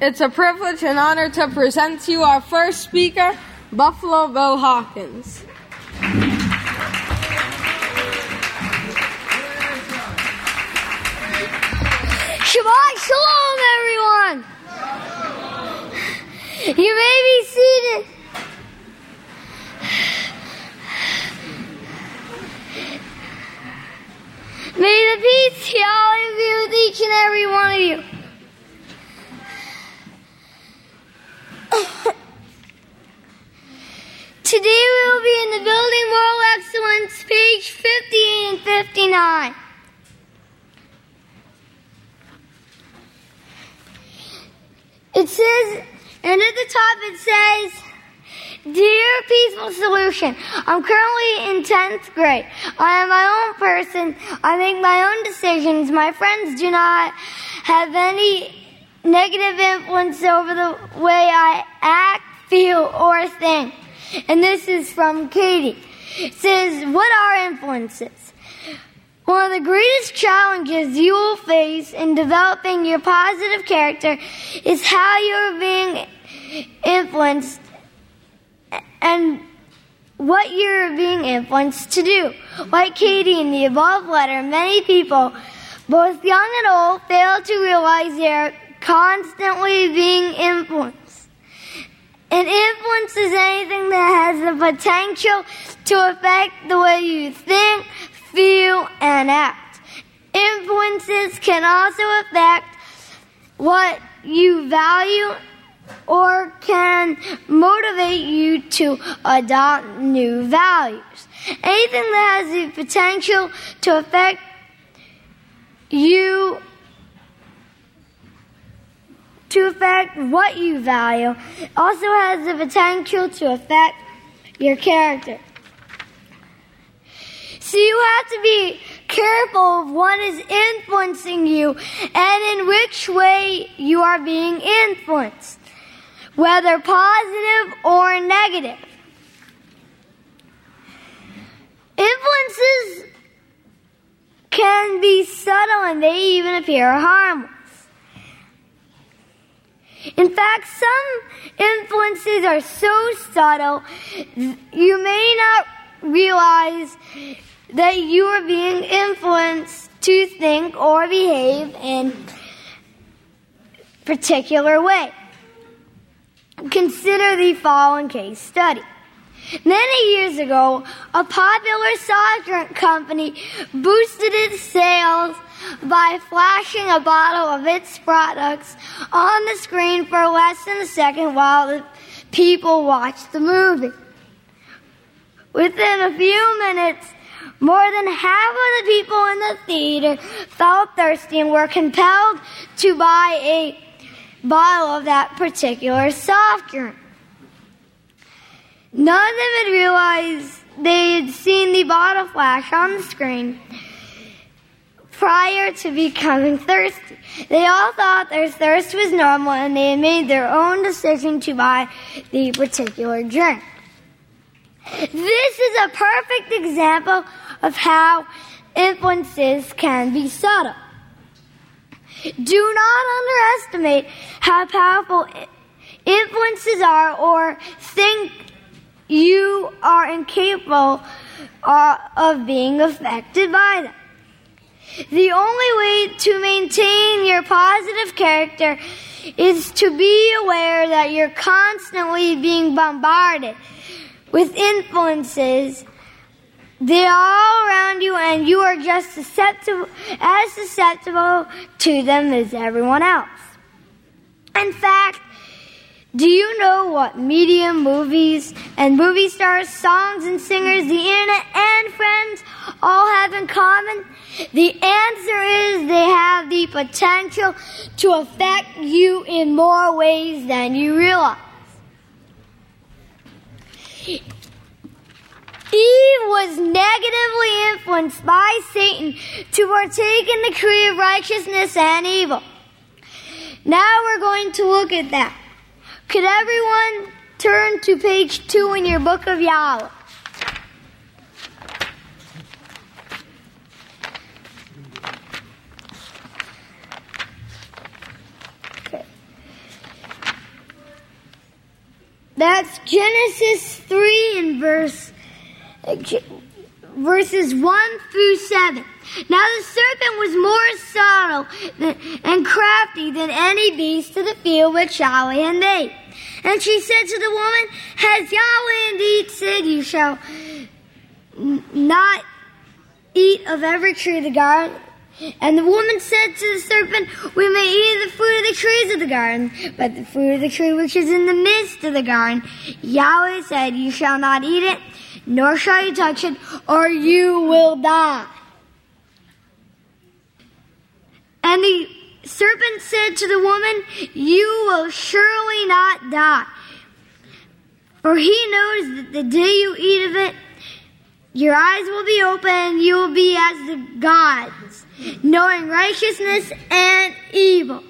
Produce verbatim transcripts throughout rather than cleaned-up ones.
It's a privilege and honor to present to you our first speaker, Buffalo Bill Hawkins. Shabbat Shalom, everyone! You may be seated. May the peace be always be with each and every one of you. Today we will be in the Building Moral Excellence, page fifty-eight and fifty-nine. It says, and at the top it says, Dear Peaceful Solution, I'm currently in tenth grade. I am my own person. I make my own decisions. My friends do not have any negative influence over the way I act, feel, or think. And this is from Katie. It says, what are influences? One of the greatest challenges you will face in developing your positive character is how you're being influenced and what you're being influenced to do. Like Katie in the above letter, many people, both young and old, fail to realize they're constantly being influenced. And influence is anything that has the potential to affect the way you think, feel, and act. Influences can also affect what you value or can motivate you to adopt new values. Anything that has the potential to affect you, to affect what you value, also has the potential to affect your character. So you have to be careful of what is influencing you and in which way you are being influenced, whether positive or negative. Influences can be subtle and they even appear harmless. In fact, some influences are so subtle you may not realize that you are being influenced to think or behave in a particular way. Consider the following case study. Many years ago, a popular soft drink company boosted its sales by flashing a bottle of its products on the screen for less than a second while the people watched the movie. Within a few minutes, more than half of the people in the theater felt thirsty and were compelled to buy a bottle of that particular soft drink. None of them had realized they had seen the bottle flash on the screen prior to becoming thirsty. They all thought their thirst was normal and they had made their own decision to buy the particular drink. This is a perfect example of how influences can be subtle. Do not underestimate how powerful influences are or think you are incapable of being affected by them. The only way to maintain your positive character is to be aware that you're constantly being bombarded with influences. They are all around you and you are just susceptible, as susceptible to them as everyone else. In fact, do you know what media, movies, and movie stars, songs, and singers, the internet, and friends all have in common? The answer is they have the potential to affect you in more ways than you realize. Eve was negatively influenced by Satan to partake in the tree of righteousness and evil. Now we're going to look at that. Could everyone turn to page two in your book of Yahweh? Okay. That's Genesis three and verse, verses one through seven. Now the serpent was more subtle than, and crafty than any beast of the field which Yahweh had made. And she said to the woman, Has Yahweh indeed said, You shall n- not eat of every tree of the garden? And the woman said to the serpent, We may eat of the fruit of the trees of the garden, but the fruit of the tree which is in the midst of the garden, Yahweh said, You shall not eat it, nor shall you touch it, or you will die. And the serpent said to the woman, You will surely not die. For he knows that the day you eat of it, your eyes will be open, and you will be as the gods, knowing righteousness and evil.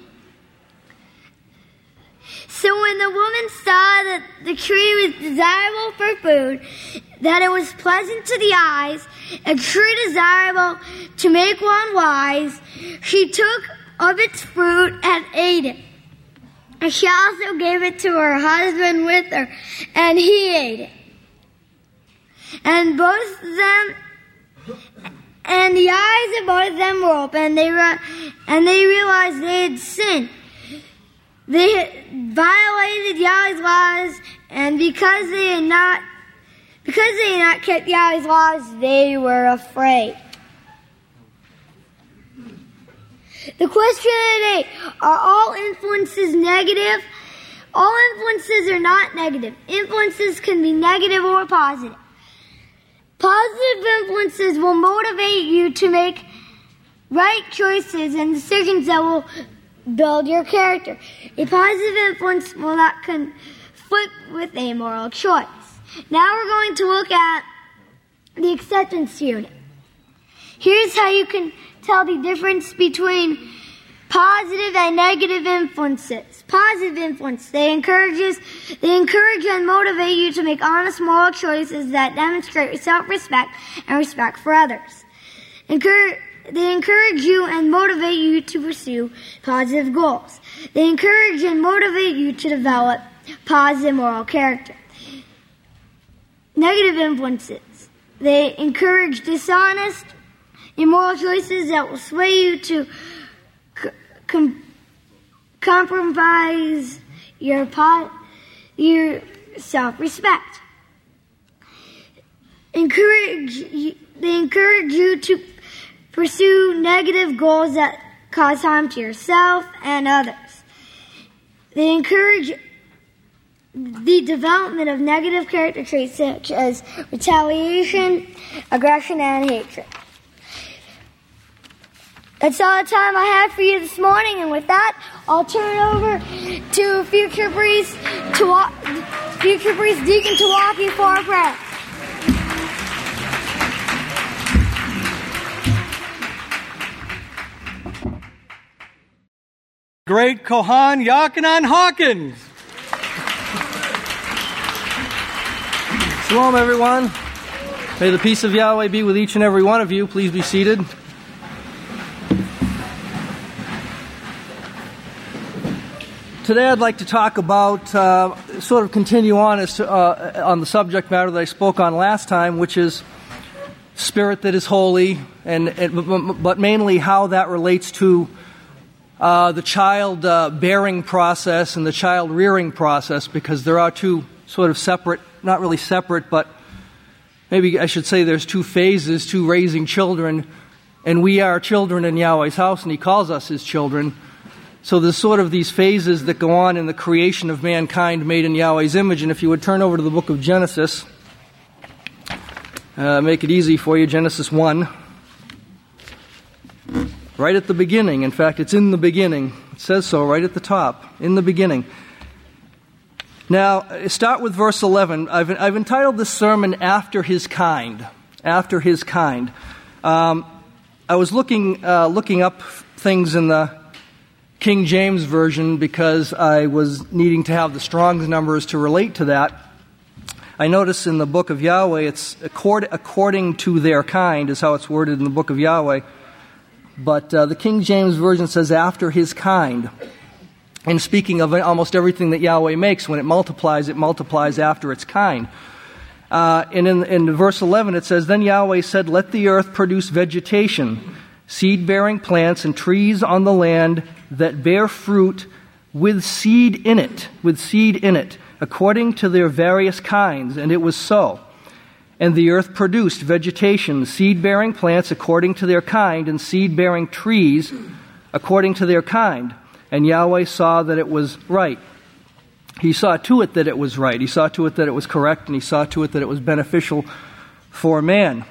So when the woman saw that the tree was desirable for food, that it was pleasant to the eyes, a tree desirable to make one wise, she took of its fruit and ate it. And she also gave it to her husband with her, and he ate it. And both of them, and the eyes of both of them were open, they re- and they realized they had sinned. They had violated Yahweh's laws, and because they had not, because they had not kept Yahweh's laws, they were afraid. The question today, are all influences negative? All influences are not negative. Influences can be negative or positive. Positive influences will motivate you to make right choices and decisions that will build your character. A positive influence will not conflict with a moral choice. Now we're going to look at the acceptance unit. Here's how you can tell the difference between positive and negative influences. Positive influence, they encourages, they encourage and motivate you to make honest moral choices that demonstrate self-respect and respect for others. Encourage, they encourage you and motivate you to pursue positive goals. They encourage and motivate you to develop positive moral character. Negative influences, they encourage dishonest, immoral choices that will sway you to com- compromise your po- your self-respect. Encourage they encourage you to pursue negative goals that cause harm to yourself and others. They encourage the development of negative character traits such as retaliation, aggression, and hatred. That's all the time I have for you this morning, and with that, I'll turn it over to future priest, to walk, future priest Deacon Tawaki for our prayer. Great Kohan Yochanan Hawkins. Shalom, everyone. May the peace of Yahweh be with each and every one of you. Please be seated. Today I'd like to talk about, uh, sort of continue on as to, uh, on the subject matter that I spoke on last time, which is spirit that is holy, and, and but mainly how that relates to uh, the child uh, bearing process and the child rearing process, because there are two sort of separate, not really separate, but maybe I should say there's two phases to raising children, and we are children in Yahweh's house, and He calls us His children. So there's sort of these phases that go on in the creation of mankind made in Yahweh's image. And if you would turn over to the book of Genesis, uh, make it easy for you, Genesis one. Right at the beginning. In fact, it's in the beginning. It says so right at the top. In the beginning. Now, start with verse eleven. I've, I've entitled this sermon, After His Kind. After His Kind. Um, I was looking, uh, looking up things in the King James Version because I was needing to have the Strong's numbers to relate to that. I notice in the book of Yahweh, it's accord, according to their kind is how it's worded in the book of Yahweh. But uh, the King James Version says, after his kind. And speaking of almost everything that Yahweh makes, when it multiplies, it multiplies after its kind. Uh, and in, in verse eleven it says, "Then Yahweh said, let the earth produce vegetation, seed-bearing plants and trees on the land that bear fruit with seed in it, with seed in it, according to their various kinds. And it was so. And the earth produced vegetation, seed-bearing plants according to their kind, and seed-bearing trees according to their kind. And Yahweh saw that it was right." He saw to it that it was right. He saw to it that it was correct, and he saw to it that it was beneficial for man.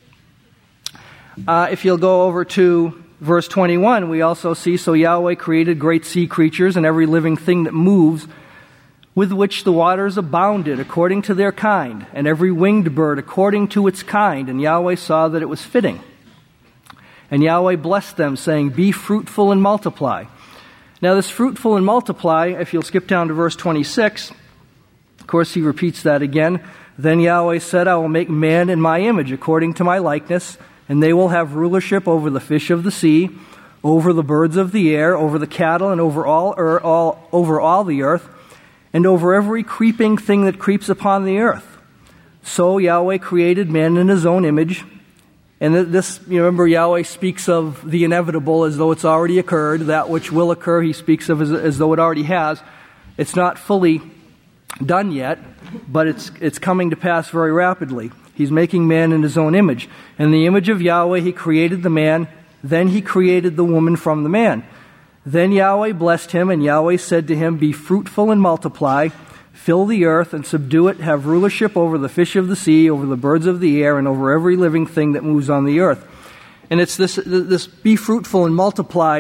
Uh, if you'll go over to verse twenty-one, we also see, "So Yahweh created great sea creatures and every living thing that moves, with which the waters abounded according to their kind, and every winged bird according to its kind. And Yahweh saw that it was fitting. And Yahweh blessed them, saying, Be fruitful and multiply." Now this fruitful and multiply, if you'll skip down to verse twenty-six, of course he repeats that again. "Then Yahweh said, I will make man in my image, according to my likeness, and they will have rulership over the fish of the sea, over the birds of the air, over the cattle, and over all, er, all over all the earth, and over every creeping thing that creeps upon the earth. So Yahweh created man in his own image." And this, you remember, Yahweh speaks of the inevitable as though it's already occurred. That which will occur, he speaks of as, as though it already has. It's not fully done yet, but it's it's coming to pass very rapidly. He's making man in his own image. In the image of Yahweh he created the man, then he created the woman from the man. Then Yahweh blessed him, and Yahweh said to him, Be fruitful and multiply, fill the earth and subdue it, have rulership over the fish of the sea, over the birds of the air, and over every living thing that moves on the earth. And it's this, this be fruitful and multiply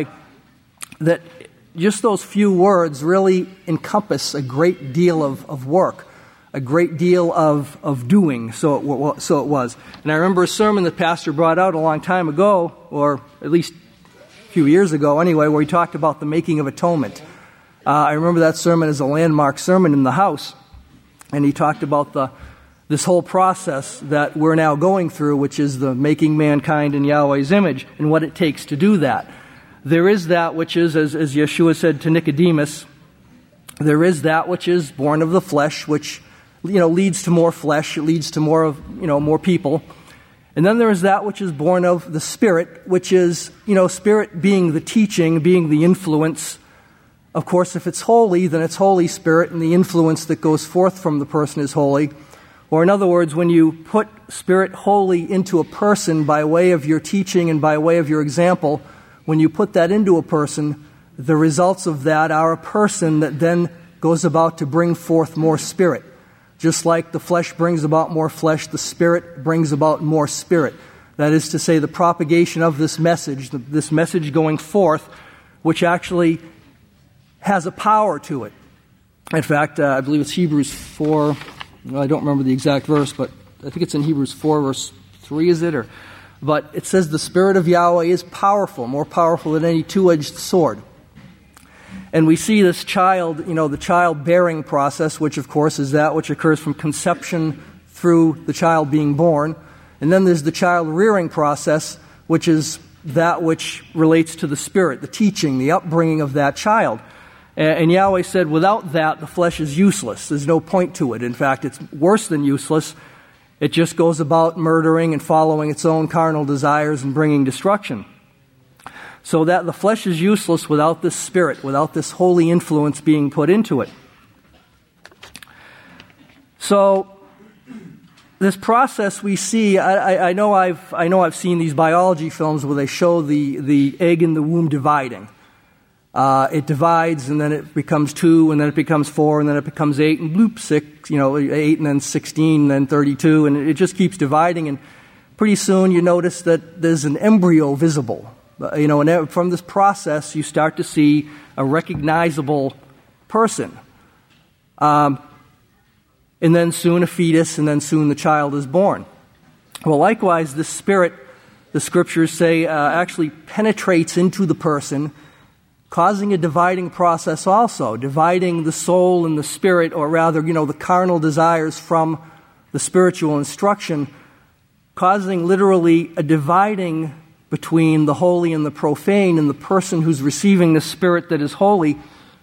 that just those few words really encompass a great deal of, of work, a great deal of, of doing, so it, so it was. And I remember a sermon that Pastor brought out a long time ago, or at least a few years ago anyway, where he talked about the making of atonement. Uh, I remember that sermon as a landmark sermon in the house, and he talked about the this whole process that we're now going through, which is the making mankind in Yahweh's image, and what it takes to do that. There is that which is, as, as Yeshua said to Nicodemus, there is that which is born of the flesh, which, you know, leads to more flesh, it leads to more of, you know, more people. And then there is that which is born of the Spirit, which is, you know, Spirit being the teaching, being the influence. Of course, if it's holy, then it's Holy Spirit, and the influence that goes forth from the person is holy. Or in other words, when you put Spirit holy into a person by way of your teaching and by way of your example, when you put that into a person, the results of that are a person that then goes about to bring forth more Spirit. Just like the flesh brings about more flesh, the Spirit brings about more Spirit. That is to say, the propagation of this message, this message going forth, which actually has a power to it. In fact, uh, I believe it's Hebrews four. Well, I don't remember the exact verse, but I think it's in Hebrews four, verse three, is it? Or, but it says the Spirit of Yahweh is powerful, more powerful than any two-edged sword. And we see this child, you know, the child-bearing process, which, of course, is that which occurs from conception through the child being born. And then there's the child-rearing process, which is that which relates to the Spirit, the teaching, the upbringing of that child. And Yahweh said, without that, the flesh is useless. There's no point to it. In fact, it's worse than useless. It just goes about murdering and following its own carnal desires and bringing destruction. So that the flesh is useless without this Spirit, without this holy influence being put into it. So this process we see, I, I, I know I've I know I've seen these biology films where they show the, the egg in the womb dividing. Uh, it divides, and then it becomes two, and then it becomes four, and then it becomes eight, and bloop, six, you know, eight, and then sixteen, and then thirty-two, and it just keeps dividing, and pretty soon you notice that there's an embryo visible. You know, and from this process, you start to see a recognizable person. Um, and then soon a fetus, and then soon the child is born. Well, likewise, this Spirit, the Scriptures say, uh, actually penetrates into the person, causing a dividing process also, dividing the soul and the spirit, or rather, you know, the carnal desires from the spiritual instruction, causing literally a dividing between the holy and the profane, and the person who's receiving the Spirit that is holy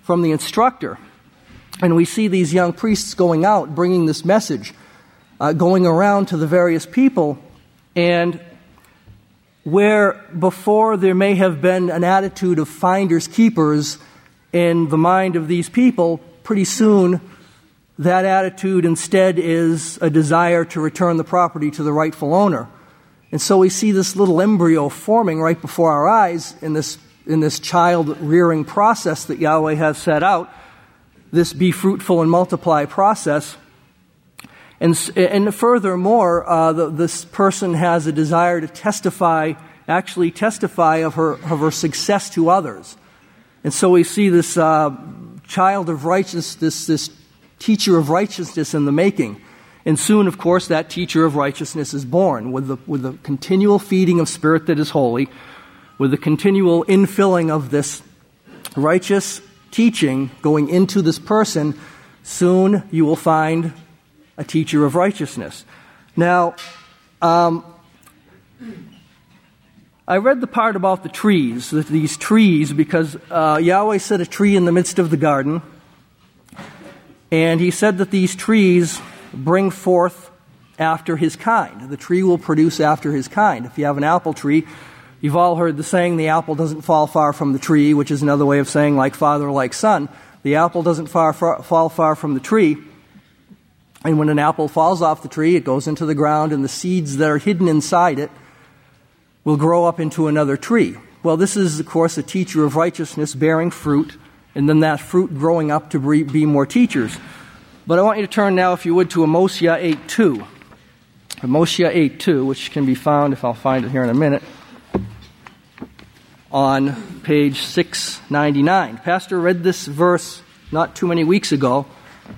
from the instructor. And we see these young priests going out, bringing this message, uh, going around to the various people, and where before there may have been an attitude of finders keepers in the mind of these people, pretty soon that attitude instead is a desire to return the property to the rightful owner. And so we see this little embryo forming right before our eyes in this in this child-rearing process that Yahweh has set out, this be fruitful and multiply process. And, and furthermore, uh, the, this person has a desire to testify, actually testify of her, of her success to others. And so we see this uh, child of righteousness, this, this teacher of righteousness in the making. And soon, of course, that teacher of righteousness is born with the, with the continual feeding of spirit that is holy, with the continual infilling of this righteous teaching going into this person. Soon you will find a teacher of righteousness. Now, um, I read the part about the trees, that these trees, because uh, Yahweh set a tree in the midst of the garden, and he said that these trees bring forth after his kind. The tree will produce after his kind. If you have an apple tree, you've all heard the saying, the apple doesn't fall far from the tree, which is another way of saying like father, like son. The apple doesn't far, far, fall far from the tree. And when an apple falls off the tree, it goes into the ground, and the seeds that are hidden inside it will grow up into another tree. Well, this is, of course, a teacher of righteousness bearing fruit, and then that fruit growing up to be more teachers. But I want you to turn now, if you would, to Hosea eight two. Hosea eight two, which can be found, if I'll find it here in a minute, on page six ninety-nine. Pastor read this verse not too many weeks ago.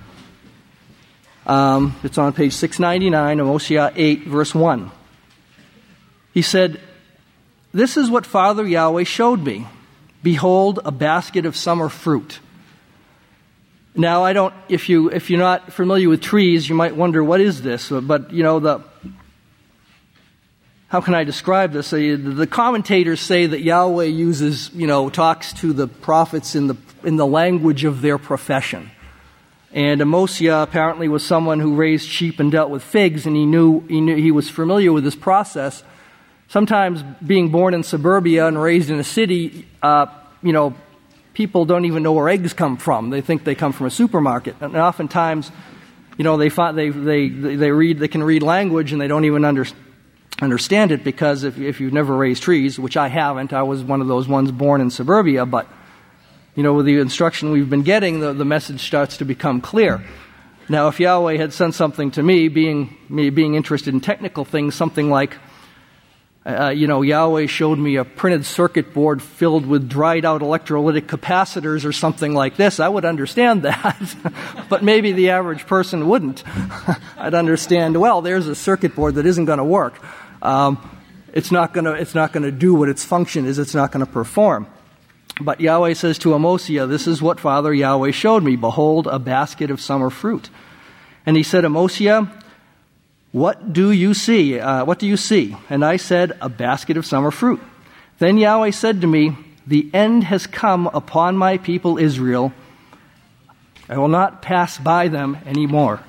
Um, it's on page six ninety-nine of Hosea eight, verse one. He said, "This is what Father Yahweh showed me. Behold, a basket of summer fruit." Now, I don't, if, you, if you're not familiar with trees, you might wonder, what is this? But, you know, the how can I describe this? The commentators say that Yahweh uses, you know, talks to the prophets in the in the language of their profession. And Hosea apparently was someone who raised sheep and dealt with figs, and he knew he knew he was familiar with this process. Sometimes being born in suburbia and raised in a city, uh, you know, people don't even know where eggs come from. They think they come from a supermarket, and oftentimes, you know, they find they they they read they can read language and they don't even understand. understand it, because if, if you've never raised trees, which I haven't, I was one of those ones born in suburbia, but, you know, with the instruction we've been getting, the, the message starts to become clear. Now, if Yahweh had sent something to me, being me being interested in technical things, something like, uh, you know, Yahweh showed me a printed circuit board filled with dried out electrolytic capacitors or something like this, I would understand that. But maybe the average person wouldn't. I'd understand, well, there's a circuit board that isn't going to work. Um, it's not going to it's not going to do what its function is. It's not going to perform. But Yahweh says to Hosea, "This is what Father Yahweh showed me. Behold, a basket of summer fruit." And he said, "Hosea, what do you see? Uh, what do you see?" And I said, "A basket of summer fruit." Then Yahweh said to me, "The end has come upon my people Israel. I will not pass by them anymore."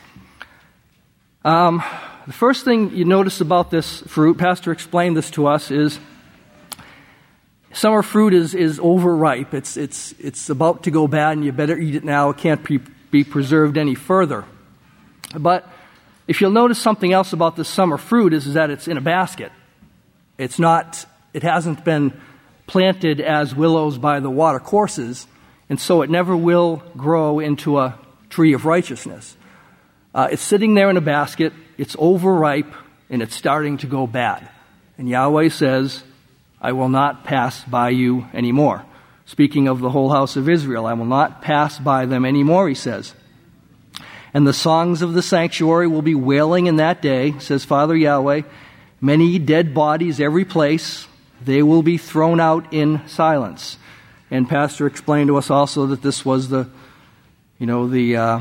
Um, the first thing you notice about this fruit, Pastor explained this to us, is summer fruit is, is overripe. It's, it's, it's about to go bad, and you better eat it now. It can't be, be preserved any further. But if you'll notice something else about this summer fruit is, is that it's in a basket. It's not, it hasn't been planted as willows by the water courses, and so it never will grow into a tree of righteousness. Uh, it's sitting there in a basket, it's overripe, and it's starting to go bad. And Yahweh says, "I will not pass by you anymore." Speaking of the whole house of Israel, "I will not pass by them anymore," he says. "And the songs of the sanctuary will be wailing in that day," says Father Yahweh. "Many dead bodies every place. They will be thrown out in silence." And Pastor explained to us also that this was the, you know, the uh,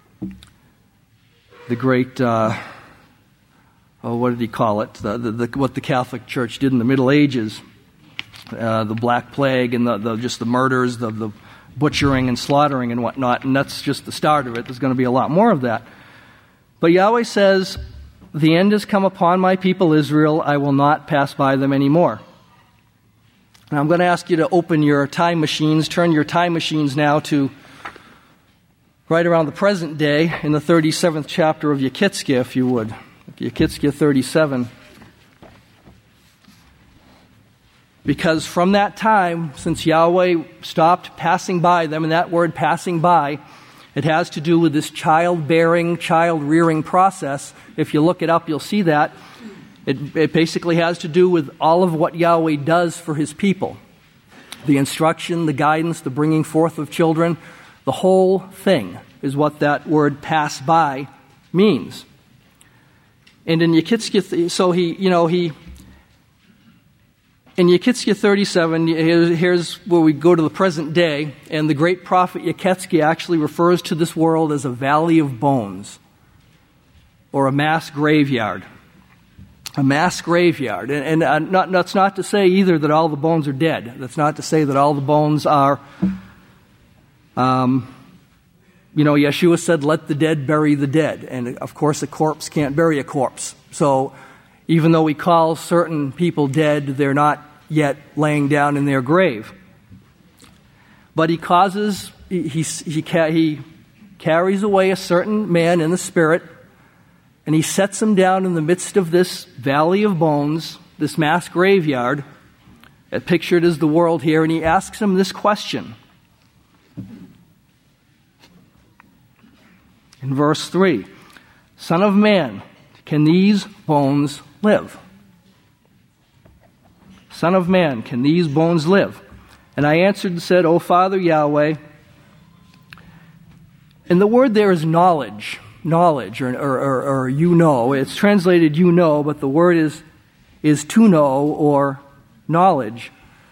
the great, uh, oh, what did he call it? The, the, the, what the Catholic Church did in the Middle Ages, uh, the Black Plague and the, the just the murders, the, the butchering and slaughtering and whatnot, and that's just the start of it. There's going to be a lot more of that. But Yahweh says, the end has come upon my people Israel. I will not pass by them anymore. Now I'm going to ask you to open your time machines, turn your time machines now to right around the present day in the thirty-seventh chapter of Yechitzkiah, if you would. Yechitzkiah thirty-seven. Because from that time, since Yahweh stopped passing by them, and that word passing by, it has to do with this childbearing, child-rearing process. If you look it up, you'll see that. It, it basically has to do with all of what Yahweh does for his people. The instruction, the guidance, the bringing forth of children, the whole thing is what that word pass by means. And in Yechitzkiah, so he, you know, he, in Yechitzkiah thirty-seven, here's where we go to the present day, and the great prophet Yechitzkiah actually refers to this world as a valley of bones, or a mass graveyard. A mass graveyard. And, and uh, not, that's not to say either that all the bones are dead. That's not to say that all the bones are, um, you know, Yeshua said, let the dead bury the dead. And of course a corpse can't bury a corpse. So even though we call certain people dead, they're not yet laying down in their grave. But he causes, he, he, he, he carries away a certain man in the spirit, and he sets him down in the midst of this valley of bones, this mass graveyard, pictured as the world here, and he asks him this question. In verse three, Son of man, can these bones live? Son of man, can these bones live? And I answered and said, O Father Yahweh, and the word there is knowledge, knowledge, or, or, or, or you know. It's translated you know, but the word is, is to know or knowledge.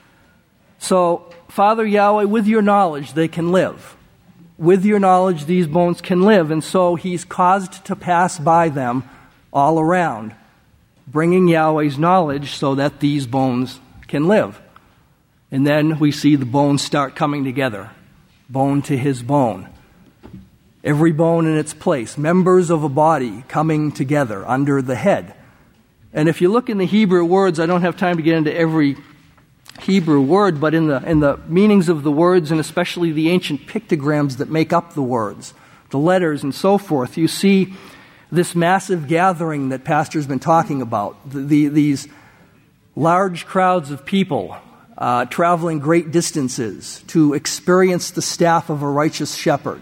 So, Father Yahweh, with your knowledge, they can live. With your knowledge, these bones can live. And so he's caused to pass by them all around, bringing Yahweh's knowledge so that these bones can live. And then we see the bones start coming together, bone to his bone. Every bone in its place, members of a body coming together under the head. And if you look in the Hebrew words, I don't have time to get into every Hebrew word, but in the in the meanings of the words, and especially the ancient pictograms that make up the words, the letters and so forth, you see this massive gathering that Pastor's been talking about, the, the, these large crowds of people uh, traveling great distances to experience the staff of a righteous shepherd,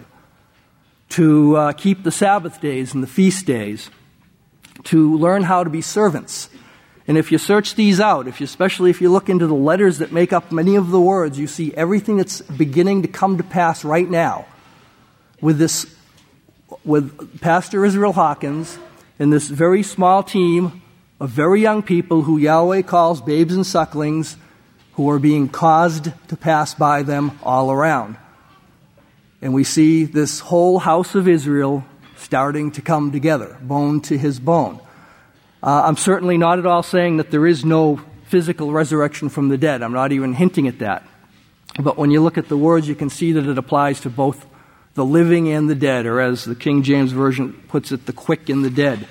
to uh, keep the Sabbath days and the feast days, to learn how to be servants. And if you search these out, if you, especially if you look into the letters that make up many of the words, you see everything that's beginning to come to pass right now with this, with Pastor Israel Hawkins and this very small team of very young people who Yahweh calls babes and sucklings, who are being caused to pass by them all around. And we see this whole house of Israel starting to come together, bone to his bone. Uh, I'm certainly not at all saying that there is no physical resurrection from the dead. I'm not even hinting at that. But when you look at the words, you can see that it applies to both the living and the dead, or as the King James Version puts it, the quick and the dead.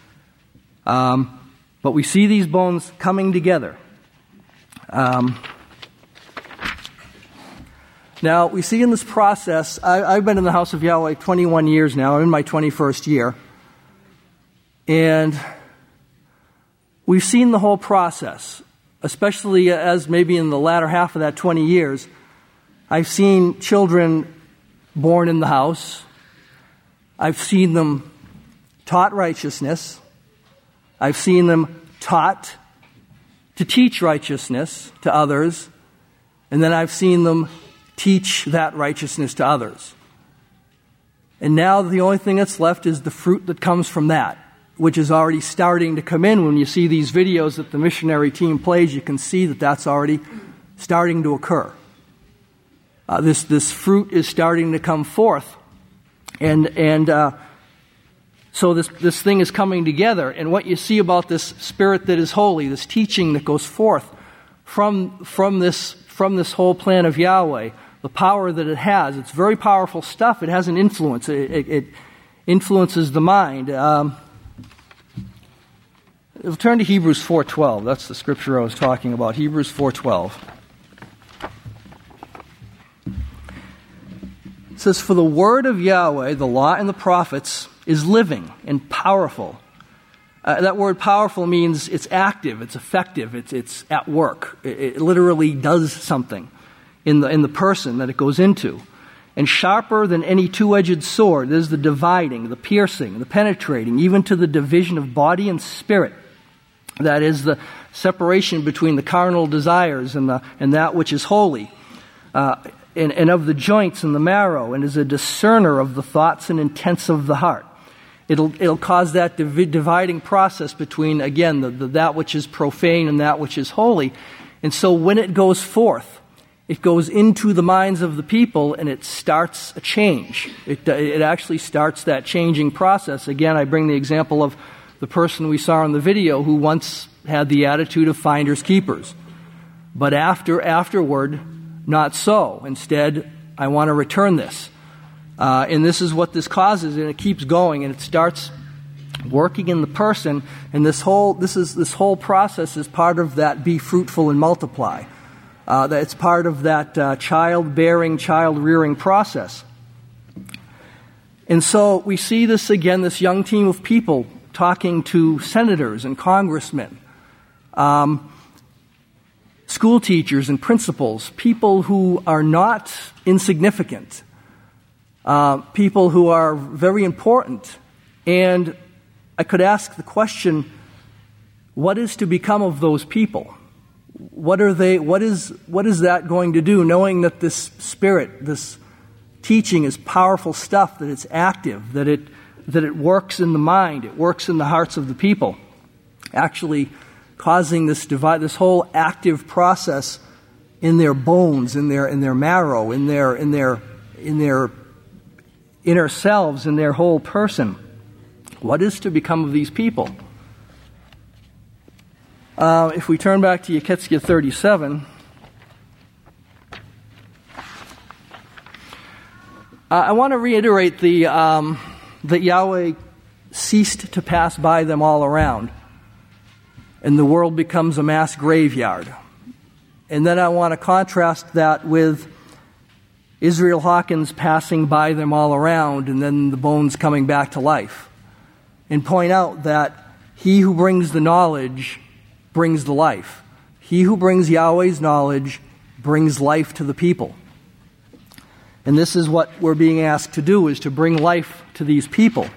Um, but we see these bones coming together. Um, now, we see in this process, I, I've been in the house of Yahweh twenty-one years now. I'm in my twenty-first year. And we've seen the whole process, especially as maybe in the latter half of that twenty years. I've seen children born in the house. I've seen them taught righteousness. I've seen them taught to teach righteousness to others. And then I've seen them teach that righteousness to others. And now the only thing that's left is the fruit that comes from that, which is already starting to come in. When you see these videos that the missionary team plays, you can see that that's already starting to occur. Uh, this this fruit is starting to come forth, and and uh, so this this thing is coming together. And what you see about this Spirit that is holy, this teaching that goes forth from from this from this whole plan of Yahweh, the power that it has. It's very powerful stuff. It has an influence. It, it, it influences the mind. Um, we'll turn to Hebrews four twelve. That's the scripture I was talking about. Hebrews four twelve. It says, "For the word of Yahweh, the law and the prophets, is living and powerful." Uh, that word powerful means it's active, it's effective, it's it's at work. It, it literally does something in the in the person that it goes into. And sharper than any two-edged sword, there's the dividing, the piercing, the penetrating, even to the division of body and spirit. That is the separation between the carnal desires and the and that which is holy. Uh, and, and of the joints and the marrow, and is a discerner of the thoughts and intents of the heart. It'll it'll cause that div- dividing process between, again, the, the, that which is profane and that which is holy. And so when it goes forth, it goes into the minds of the people and it starts a change. It, it actually starts that changing process. Again, I bring the example of the person we saw in the video who once had the attitude of finders keepers. But after afterward, not so. Instead, I want to return this. Uh, and this is what this causes, and it keeps going, and it starts working in the person. And this whole this is this whole process is part of that be fruitful and multiply. Uh, that it's part of that uh, child-bearing, child-rearing process. And so we see this again, this young team of people talking to senators and congressmen, um, school teachers and principals, people who are not insignificant. Uh, people who are very important. And I could ask the question, what is to become of those people? What are they, what is, what is that going to do, knowing that this spirit, this teaching is powerful stuff, that it's active, that it, that it works in the mind, it works in the hearts of the people, actually causing this divide, this whole active process in their bones, in their, in their marrow, in their, in their, in their inner selves, in their whole person. What is to become of these people? Uh, if we turn back to Yechezkel thirty-seven, uh, I want to reiterate the um, that Yahweh ceased to pass by them all around, and the world becomes a mass graveyard. And then I want to contrast that with Israel Hawkins passing by them all around and then the bones coming back to life. And point out that he who brings the knowledge brings the life. He who brings Yahweh's knowledge brings life to the people. And this is what we're being asked to do, is to bring life to these people.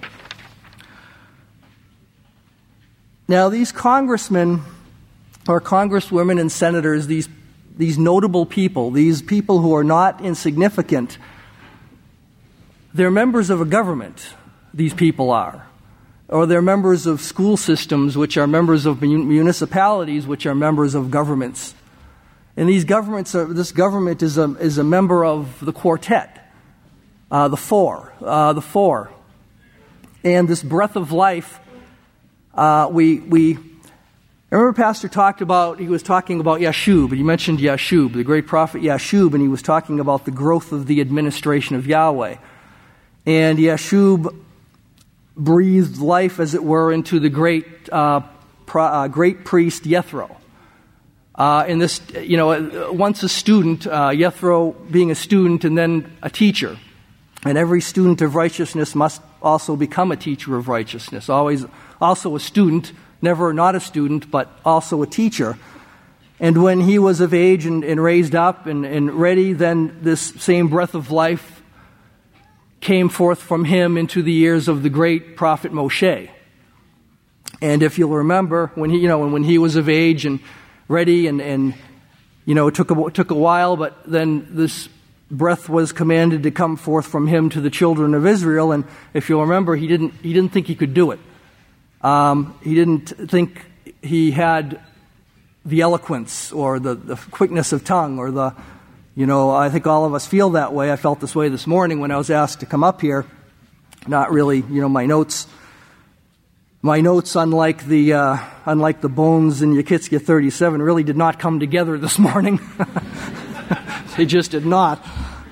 Now, these congressmen or congresswomen and senators, these These notable people, these people who are not insignificant, they're members of a government, these people are. Or they're members of school systems, which are members of municipalities, which are members of governments. And these governments are, this government is a, is a member of the quartet, uh, the four, uh, the four. And this breath of life, uh, we, we, I remember Pastor talked about, he was talking about Yashub, and he mentioned Yashub, the great prophet Yashub, and he was talking about the growth of the administration of Yahweh. And Yashub breathed life, as it were, into the great uh, pro, uh, great priest Yethro. Uh, and this, you know, once a student, uh, Yethro being a student and then a teacher. And every student of righteousness must also become a teacher of righteousness, always also a student, never not a student, but also a teacher. And when he was of age and, and raised up and, and ready, then this same breath of life came forth from him into the ears of the great prophet Moshe. And if you'll remember, when he, you know, when he was of age and ready, and, and you know, it took a, took a while, but then this breath was commanded to come forth from him to the children of Israel. And if you'll remember, he didn't he didn't think he could do it. Um, he didn't think he had the eloquence or the, the quickness of tongue or the, you know, I think all of us feel that way. I felt this way this morning when I was asked to come up here. Not really, you know, my notes, my notes, unlike the, uh, unlike the bones in Yechezkel thirty-seven, really did not come together this morning. They just did not.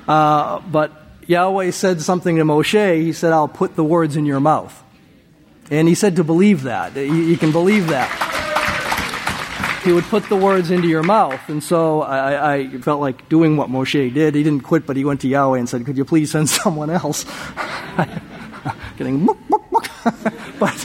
Uh, but Yahweh said something to Moshe. He said, I'll put the words in your mouth. And he said to believe that. You, you can believe that. He would put the words into your mouth. And so I, I felt like doing what Moshe did. He didn't quit, but he went to Yahweh and said, could you please send someone else? Getting muck, muck, muck. but,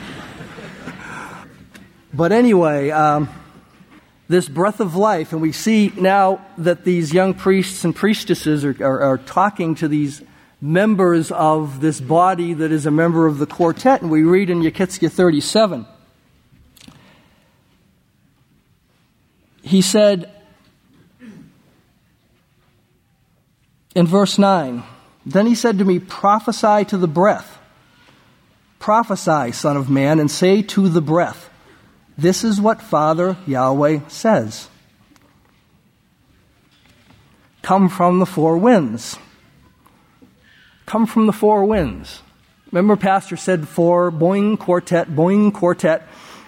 but anyway, um, this breath of life, and we see now that these young priests and priestesses are, are, are talking to these members of this body that is a member of the quartet, and we read in Yechezkel thirty-seven. He said in verse nine, then he said to me, prophesy to the breath. Prophesy, son of man, and say to the breath, this is what Father Yahweh says. Come from the four winds. Come from the four winds. Remember, Pastor said four, boing, quartet, boing, quartet.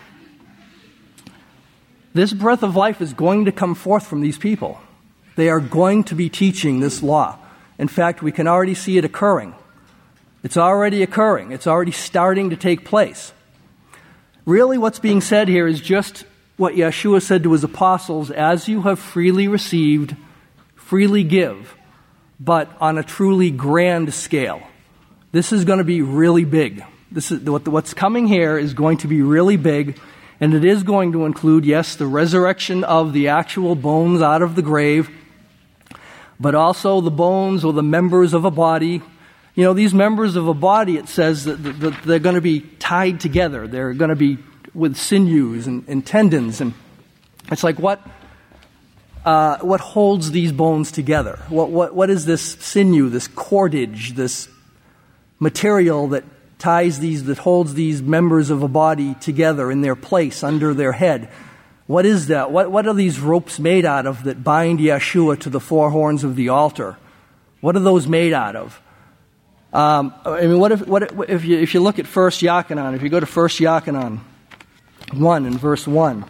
This breath of life is going to come forth from these people. They are going to be teaching this law. In fact, we can already see it occurring. It's already occurring. It's already starting to take place. Really, what's being said here is just what Yeshua said to his apostles, as you have freely received, freely give, but on a truly grand scale. This is going to be really big. This is what's coming here is going to be really big, and it is going to include, yes, the resurrection of the actual bones out of the grave, but also the bones or the members of a body. You know, these members of a body, it says that they're going to be tied together. They're going to be with sinews and, and tendons. And it's like, what uh, what holds these bones together? What, what What is this sinew, this cordage, this material that ties these, that holds these members of a body together in their place under their head? What is that? What, what are these ropes made out of that bind Yeshua to the four horns of the altar? What are those made out of? Um, I mean, what if what if, if you if you look at First Yochanan? If you go to First Yochanan one and verse one,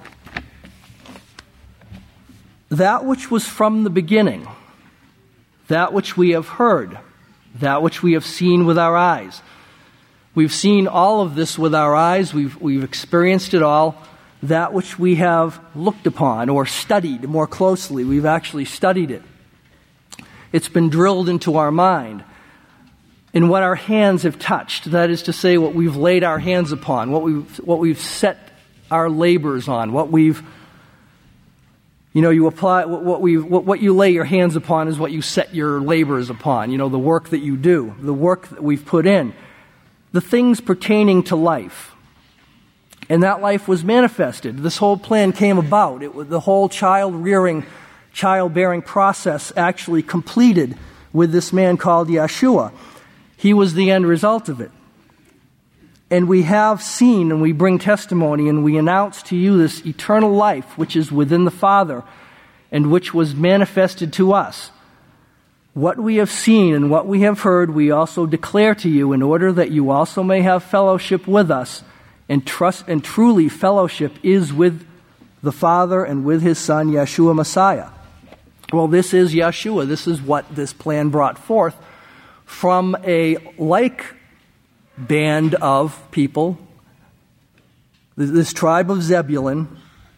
that which was from the beginning, that which we have heard, that which we have seen with our eyes. We've seen all of this with our eyes. We've we've experienced it all. That which we have looked upon or studied more closely, we've actually studied it. It's been drilled into our mind. In what our hands have touched, that is to say, what we've laid our hands upon, what we've what we've set our labors on, what we've, you know, you apply what we what, what you lay your hands upon is what you set your labors upon. You know, the work that you do, the work that we've put in, the things pertaining to life, and that life was manifested. This whole plan came about. It was the whole child rearing, childbearing process actually completed with this man called Yeshua. He was the end result of it. And we have seen, and we bring testimony, and we announce to you this eternal life which is within the Father, and which was manifested to us. What we have seen and what we have heard, we also declare to you, in order that you also may have fellowship with us, and trust, and truly fellowship is with the Father and with His Son, Yeshua Messiah. Well, this is Yeshua. This is what this plan brought forth from a like band of people, this tribe of Zebulun,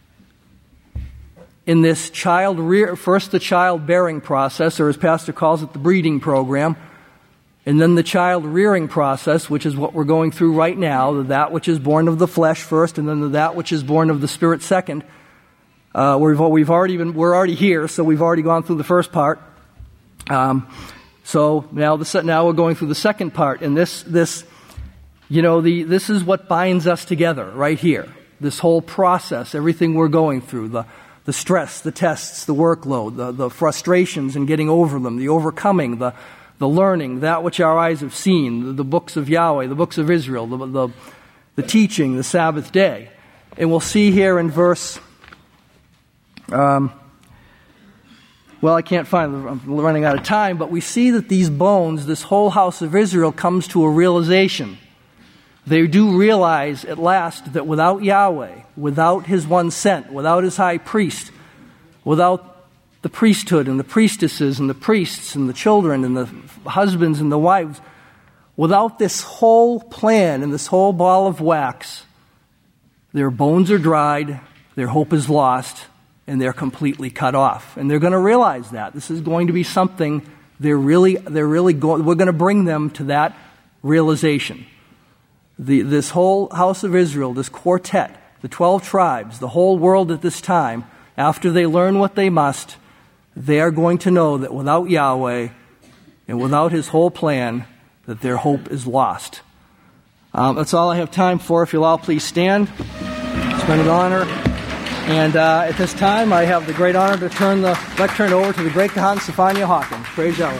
in this child rear, first the childbearing process, or as Pastor calls it, the breeding program, and then the child rearing process, which is what we're going through right now, the that which is born of the flesh first, and then the that which is born of the Spirit second. Uh, we've we've already been we're already here, so we've already gone through the first part. Um, So now the now we're going through the second part, and this this you know the this is what binds us together right here. This whole process, everything we're going through, the the stress, the tests, the workload, the, the frustrations and getting over them, the overcoming, the the learning, that which our eyes have seen, the, the books of Yahweh, the books of Israel, the, the the teaching, the Sabbath day. And we'll see here in verse um Well, I can't find it. I'm running out of time, but we see that these bones, this whole house of Israel, comes to a realization. They do realize at last that without Yahweh, without His one sent, without His high priest, without the priesthood and the priestesses and the priests and the children and the husbands and the wives, without this whole plan and this whole ball of wax, their bones are dried, their hope is lost, and they're completely cut off. And they're going to realize that. This is going to be something they're really, they're really going, we're going to bring them to that realization. The, this whole house of Israel, this quartet, the twelve tribes, the whole world at this time, after they learn what they must, they are going to know that without Yahweh and without His whole plan, that their hope is lost. Um, that's all I have time for. If you'll all please stand. It's been an honor. And uh, at this time, I have the great honor to turn the lectern over to the great Kahan Stephania Hawkins. Praise Yahweh.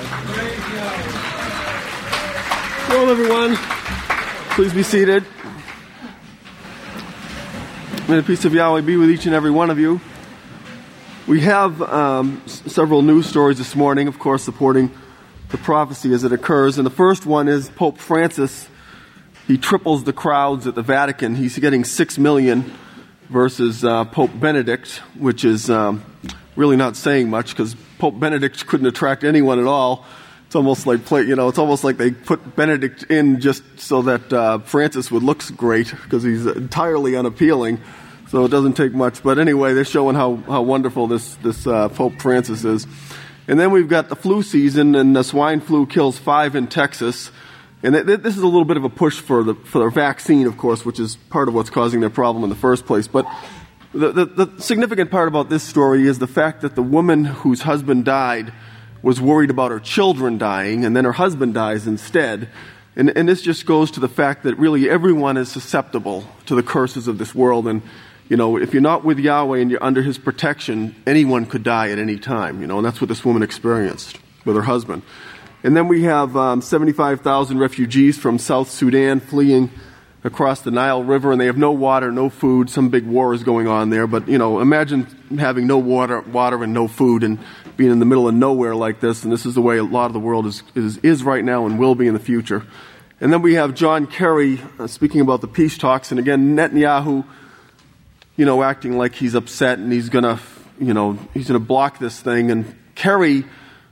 Hello, everyone. Please be seated. May the peace of Yahweh be with each and every one of you. We have um, s- several news stories this morning, of course, supporting the prophecy as it occurs. And the first one is Pope Francis. He triples the crowds at the Vatican. He's getting six million versus uh, Pope Benedict, which is um, really not saying much because Pope Benedict couldn't attract anyone at all. It's almost like play, you know, it's almost like they put Benedict in just so that uh, Francis would look great because he's entirely unappealing. So it doesn't take much. But anyway, they're showing how, how wonderful this this uh, Pope Francis is. And then we've got the flu season, and the swine flu kills five in Texas. And th- th- this is a little bit of a push for the for their vaccine, of course, which is part of what's causing their problem in the first place. But the, the, the significant part about this story is the fact that the woman whose husband died was worried about her children dying, and then her husband dies instead. And, and this just goes to the fact that really everyone is susceptible to the curses of this world. And, you know, if you're not with Yahweh and you're under His protection, anyone could die at any time, you know, and that's what this woman experienced with her husband. And then we have um, seventy-five thousand refugees from South Sudan fleeing across the Nile River, and they have no water, no food. Some big war is going on there. But, you know, imagine having no water, water and no food and being in the middle of nowhere like this. And this is the way a lot of the world is, is, is right now and will be in the future. And then we have John Kerry uh, speaking about the peace talks. And again, Netanyahu, you know, acting like he's upset and he's going to, you know, he's going to block this thing. And Kerry,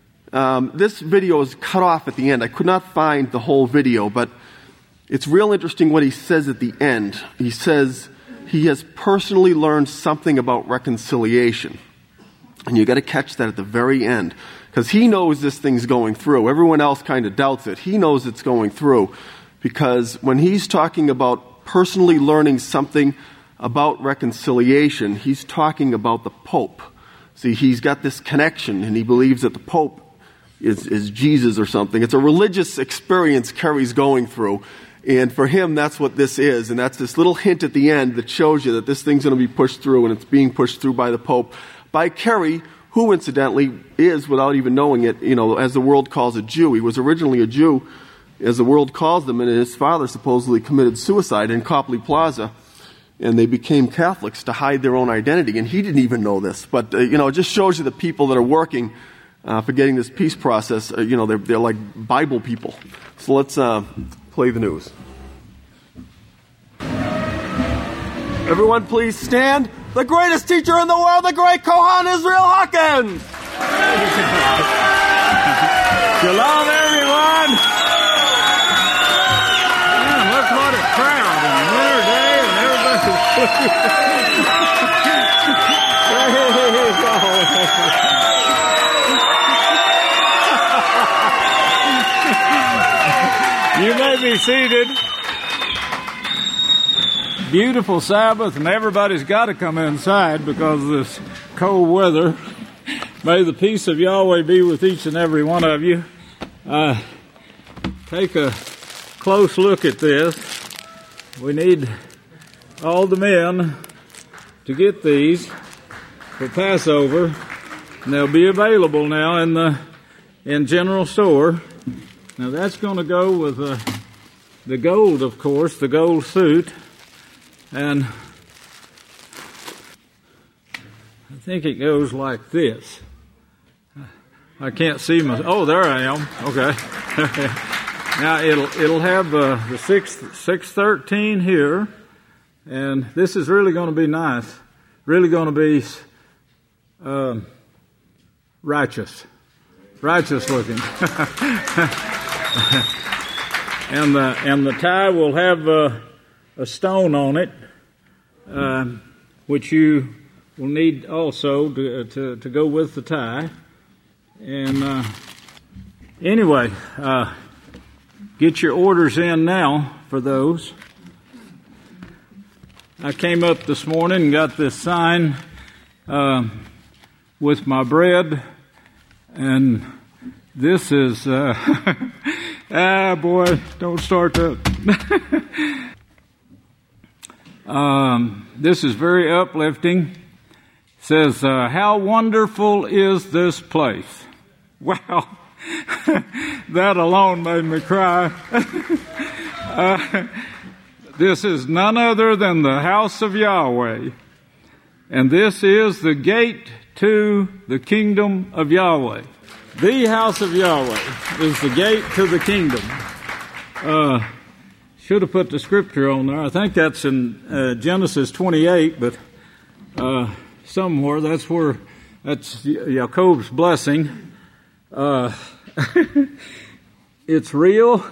um, this video is cut off at the end. I could not find the whole video, but it's real interesting what he says at the end. He says he has personally learned something about reconciliation. And you got to catch that at the very end, because he knows this thing's going through. Everyone else kind of doubts it. He knows it's going through, because when he's talking about personally learning something about reconciliation, he's talking about the Pope. See, he's got this connection, and he believes that the Pope is, is Jesus or something. It's a religious experience Kerry's going through. And for him, that's what this is. And that's this little hint at the end that shows you that this thing's going to be pushed through, and it's being pushed through by the Pope, by Kerry, who incidentally is, without even knowing it, you know, as the world calls a Jew. He was originally a Jew, as the world calls them, and his father supposedly committed suicide in Copley Plaza. And they became Catholics to hide their own identity. And he didn't even know this. But, uh, you know, it just shows you the people that are working uh, for getting this peace process, uh, you know, they're, they're like Bible people. So let's uh, play the news. Everyone please stand. The greatest teacher in the world, the great Kohan Israel Hawkins. Shalom, everyone. Man, look what a crowd in the winter day, and everybody's You may be seated. Beautiful Sabbath, and everybody's got to come inside because of this cold weather. May the peace of Yahweh be with each and every one of you. Uh, take a close look at this. We need all the men to get these for Passover, and they'll be available now in the in general store. Now that's going to go with uh, the gold, of course, the gold suit. And I think it goes like this. I can't see my. Oh, there I am. Okay. Now it'll it'll have uh, the six six thirteen here, and this is really going to be nice. Really going to be. Uh, righteous, righteous looking. and the and the tie will have uh, a stone on it, uh, which you will need also to to, to go with the tie. And uh, anyway, uh, get your orders in now for those. I came up this morning and got this sign uh, with my bread, and this is, uh, ah boy, don't start that. um, this is very uplifting. It says, uh, how wonderful is this place? Wow, that alone made me cry. uh, This is none other than the house of Yahweh. And this is the gate to the kingdom of Yahweh. The house of Yahweh is the gate to the kingdom. Uh, should have put the scripture on there. I think that's in uh, Genesis twenty-eight, but uh, somewhere that's where, that's Jacob's blessing. Uh, it's real.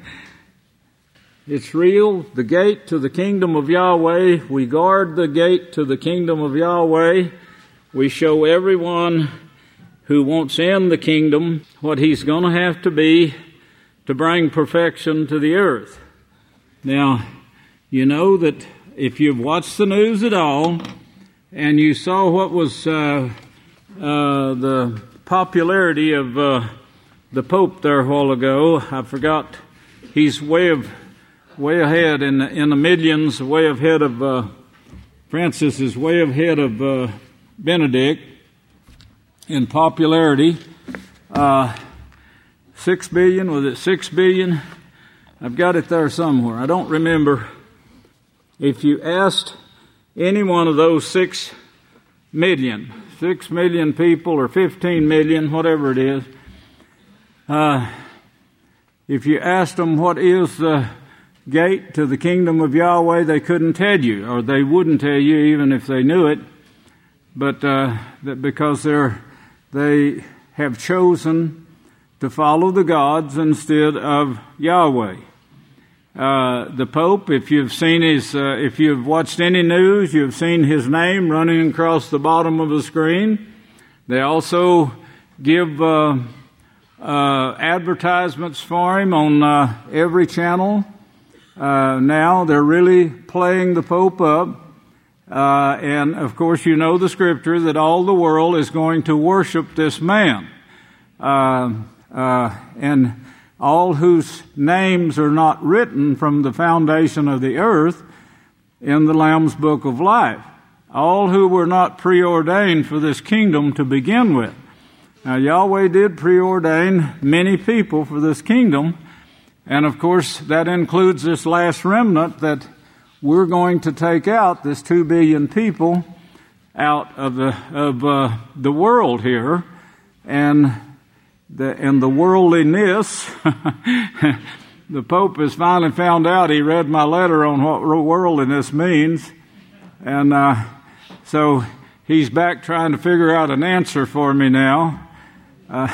It's real. The gate to the kingdom of Yahweh. We guard the gate to the kingdom of Yahweh. We show everyone who wants in the kingdom what he's going to have to be to bring perfection to the earth. Now, you know that if you've watched the news at all and you saw what was uh, uh, the popularity of uh, the Pope there a while ago, I forgot, he's way of way ahead in the, in the millions, way ahead of uh, Francis is way ahead of uh, Benedict in popularity. Uh, six billion, was it six billion? I've got it there somewhere. I don't remember. If you asked any one of those six million, six million people or fifteen million, whatever it is, uh, if you asked them what is the gate to the kingdom of Yahweh, they couldn't tell you, or they wouldn't tell you even if they knew it. But uh, that because they're they have chosen to follow the gods instead of Yahweh. Uh, the Pope, if you've seen his, uh, if you've watched any news, you've seen his name running across the bottom of the screen. They also give uh, uh, advertisements for him on uh, every channel. Uh, now they're really playing the Pope up. Uh, and of course you know the scripture that all the world is going to worship this man. Uh, uh, and all whose names are not written from the foundation of the earth in the Lamb's Book of Life. All who were not preordained for this kingdom to begin with. Now Yahweh did preordain many people for this kingdom. And of course, that includes this last remnant that we're going to take out, this two billion people, out of the of uh, the world here, and the and the worldliness. The Pope has finally found out. He read my letter on what worldliness means, and uh, so he's back trying to figure out an answer for me now. Uh,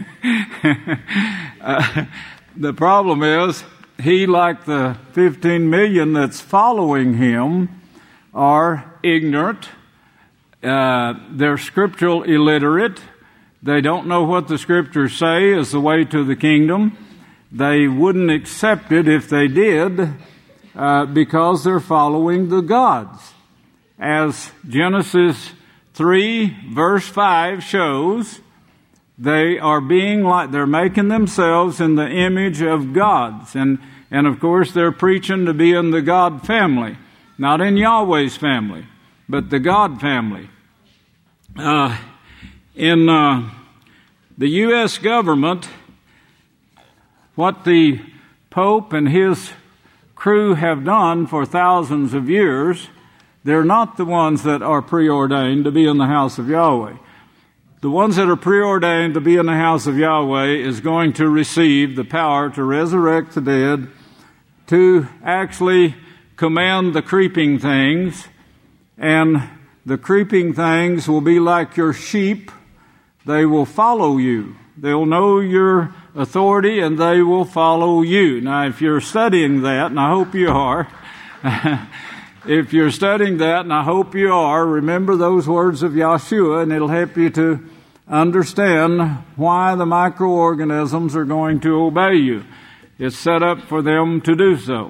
uh, The problem is, he, like the fifteen million that's following him, are ignorant. Uh, they're scriptural illiterate. They don't know what the scriptures say is the way to the kingdom. They wouldn't accept it if they did, uh, because they're following the gods. As Genesis three, verse five shows, they are being like, they're making themselves in the image of gods. And, and of course, they're preaching to be in the God family. Not in Yahweh's family, but the God family. Uh, in uh, the U S government, what the Pope and his crew have done for thousands of years, they're not the ones that are preordained to be in the house of Yahweh. The ones that are preordained to be in the house of Yahweh is going to receive the power to resurrect the dead, to actually command the creeping things, and the creeping things will be like your sheep they will follow you. They'll know your authority and they will follow you. Now, if you're studying that, and I hope you are, if you're studying that, and I hope you are, remember those words of Yeshua, and it'll help you to understand why the microorganisms are going to obey you. It's set up for them to do so.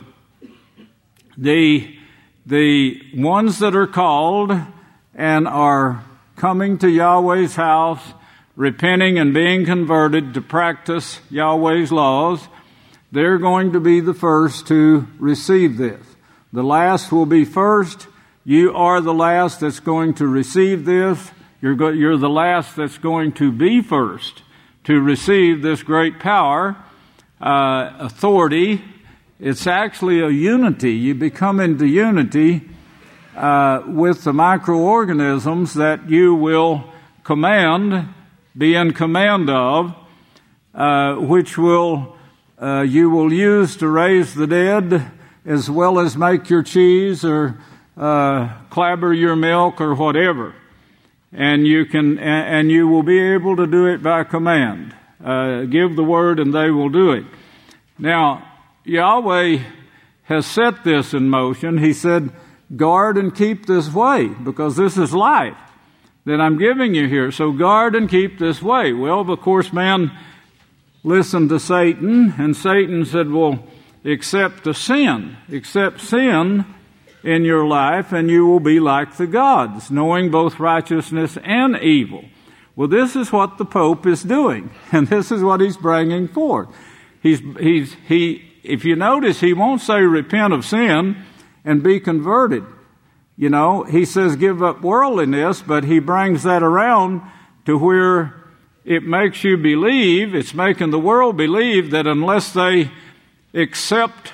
The, the ones that are called and are coming to Yahweh's house, repenting and being converted to practice Yahweh's laws, they're going to be the first to receive this. The last will be first. You are the last that's going to receive this. You're, go- you're the last that's going to be first to receive this great power, uh, authority. It's actually a unity. You become into unity uh, with the microorganisms that you will command, be in command of, uh, which will uh, you will use to raise the dead, as well as make your cheese or uh, clabber your milk or whatever. And you can, and you will be able to do it by command. Uh, give the word, and they will do it. Now, Yahweh has set this in motion. He said, "Guard and keep this way, because this is life that I'm giving you here. So guard and keep this way." Well, of course, man listened to Satan, and Satan said, "Well, accept the sin, accept sin in your life, and you will be like the gods, knowing both righteousness and evil." Well, this is what the Pope is doing, and this is what he's bringing forth. He's, he's, he, if you notice, he won't say repent of sin and be converted. You know, he says give up worldliness, but he brings that around to where it makes you believe, it's making the world believe that unless they accept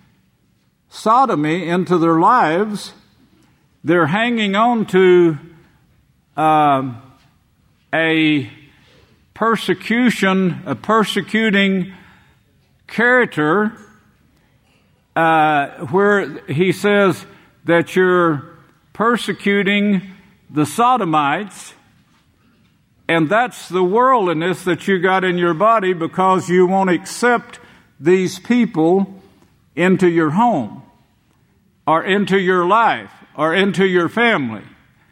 sodomy into their lives, they're hanging on to uh, a persecution, a persecuting character, uh, where he says that you're persecuting the sodomites, and that's the worldliness that you got in your body because you won't accept these people into your home or into your life or into your family.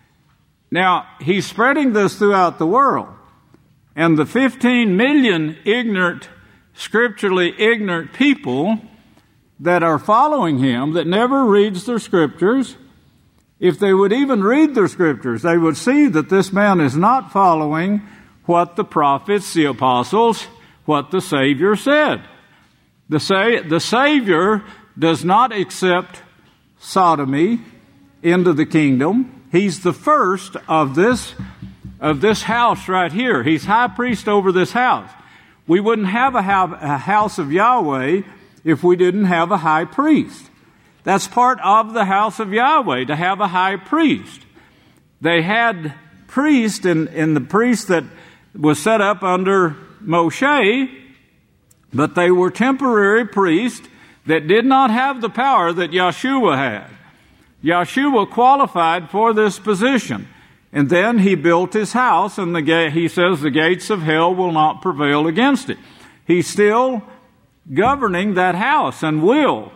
Now, he's spreading this throughout the world, and the fifteen million ignorant, scripturally ignorant people that are following him, that never reads their scriptures, if they would even read their scriptures, they would see that this man is not following what the prophets, the apostles, what the Savior said. The, sa- the Savior does not accept sodomy into the kingdom. He's the first of this, of this house right here. He's high priest over this house. We wouldn't have a, ha- a house of Yahweh if we didn't have a high priest. That's part of the house of Yahweh, to have a high priest. They had priests, and, and the priest that was set up under Moshe, but they were temporary priests that did not have the power that Yeshua had. Yeshua qualified for this position. And then he built his house, and the ga- he says the gates of hell will not prevail against it. He's still governing that house, and will.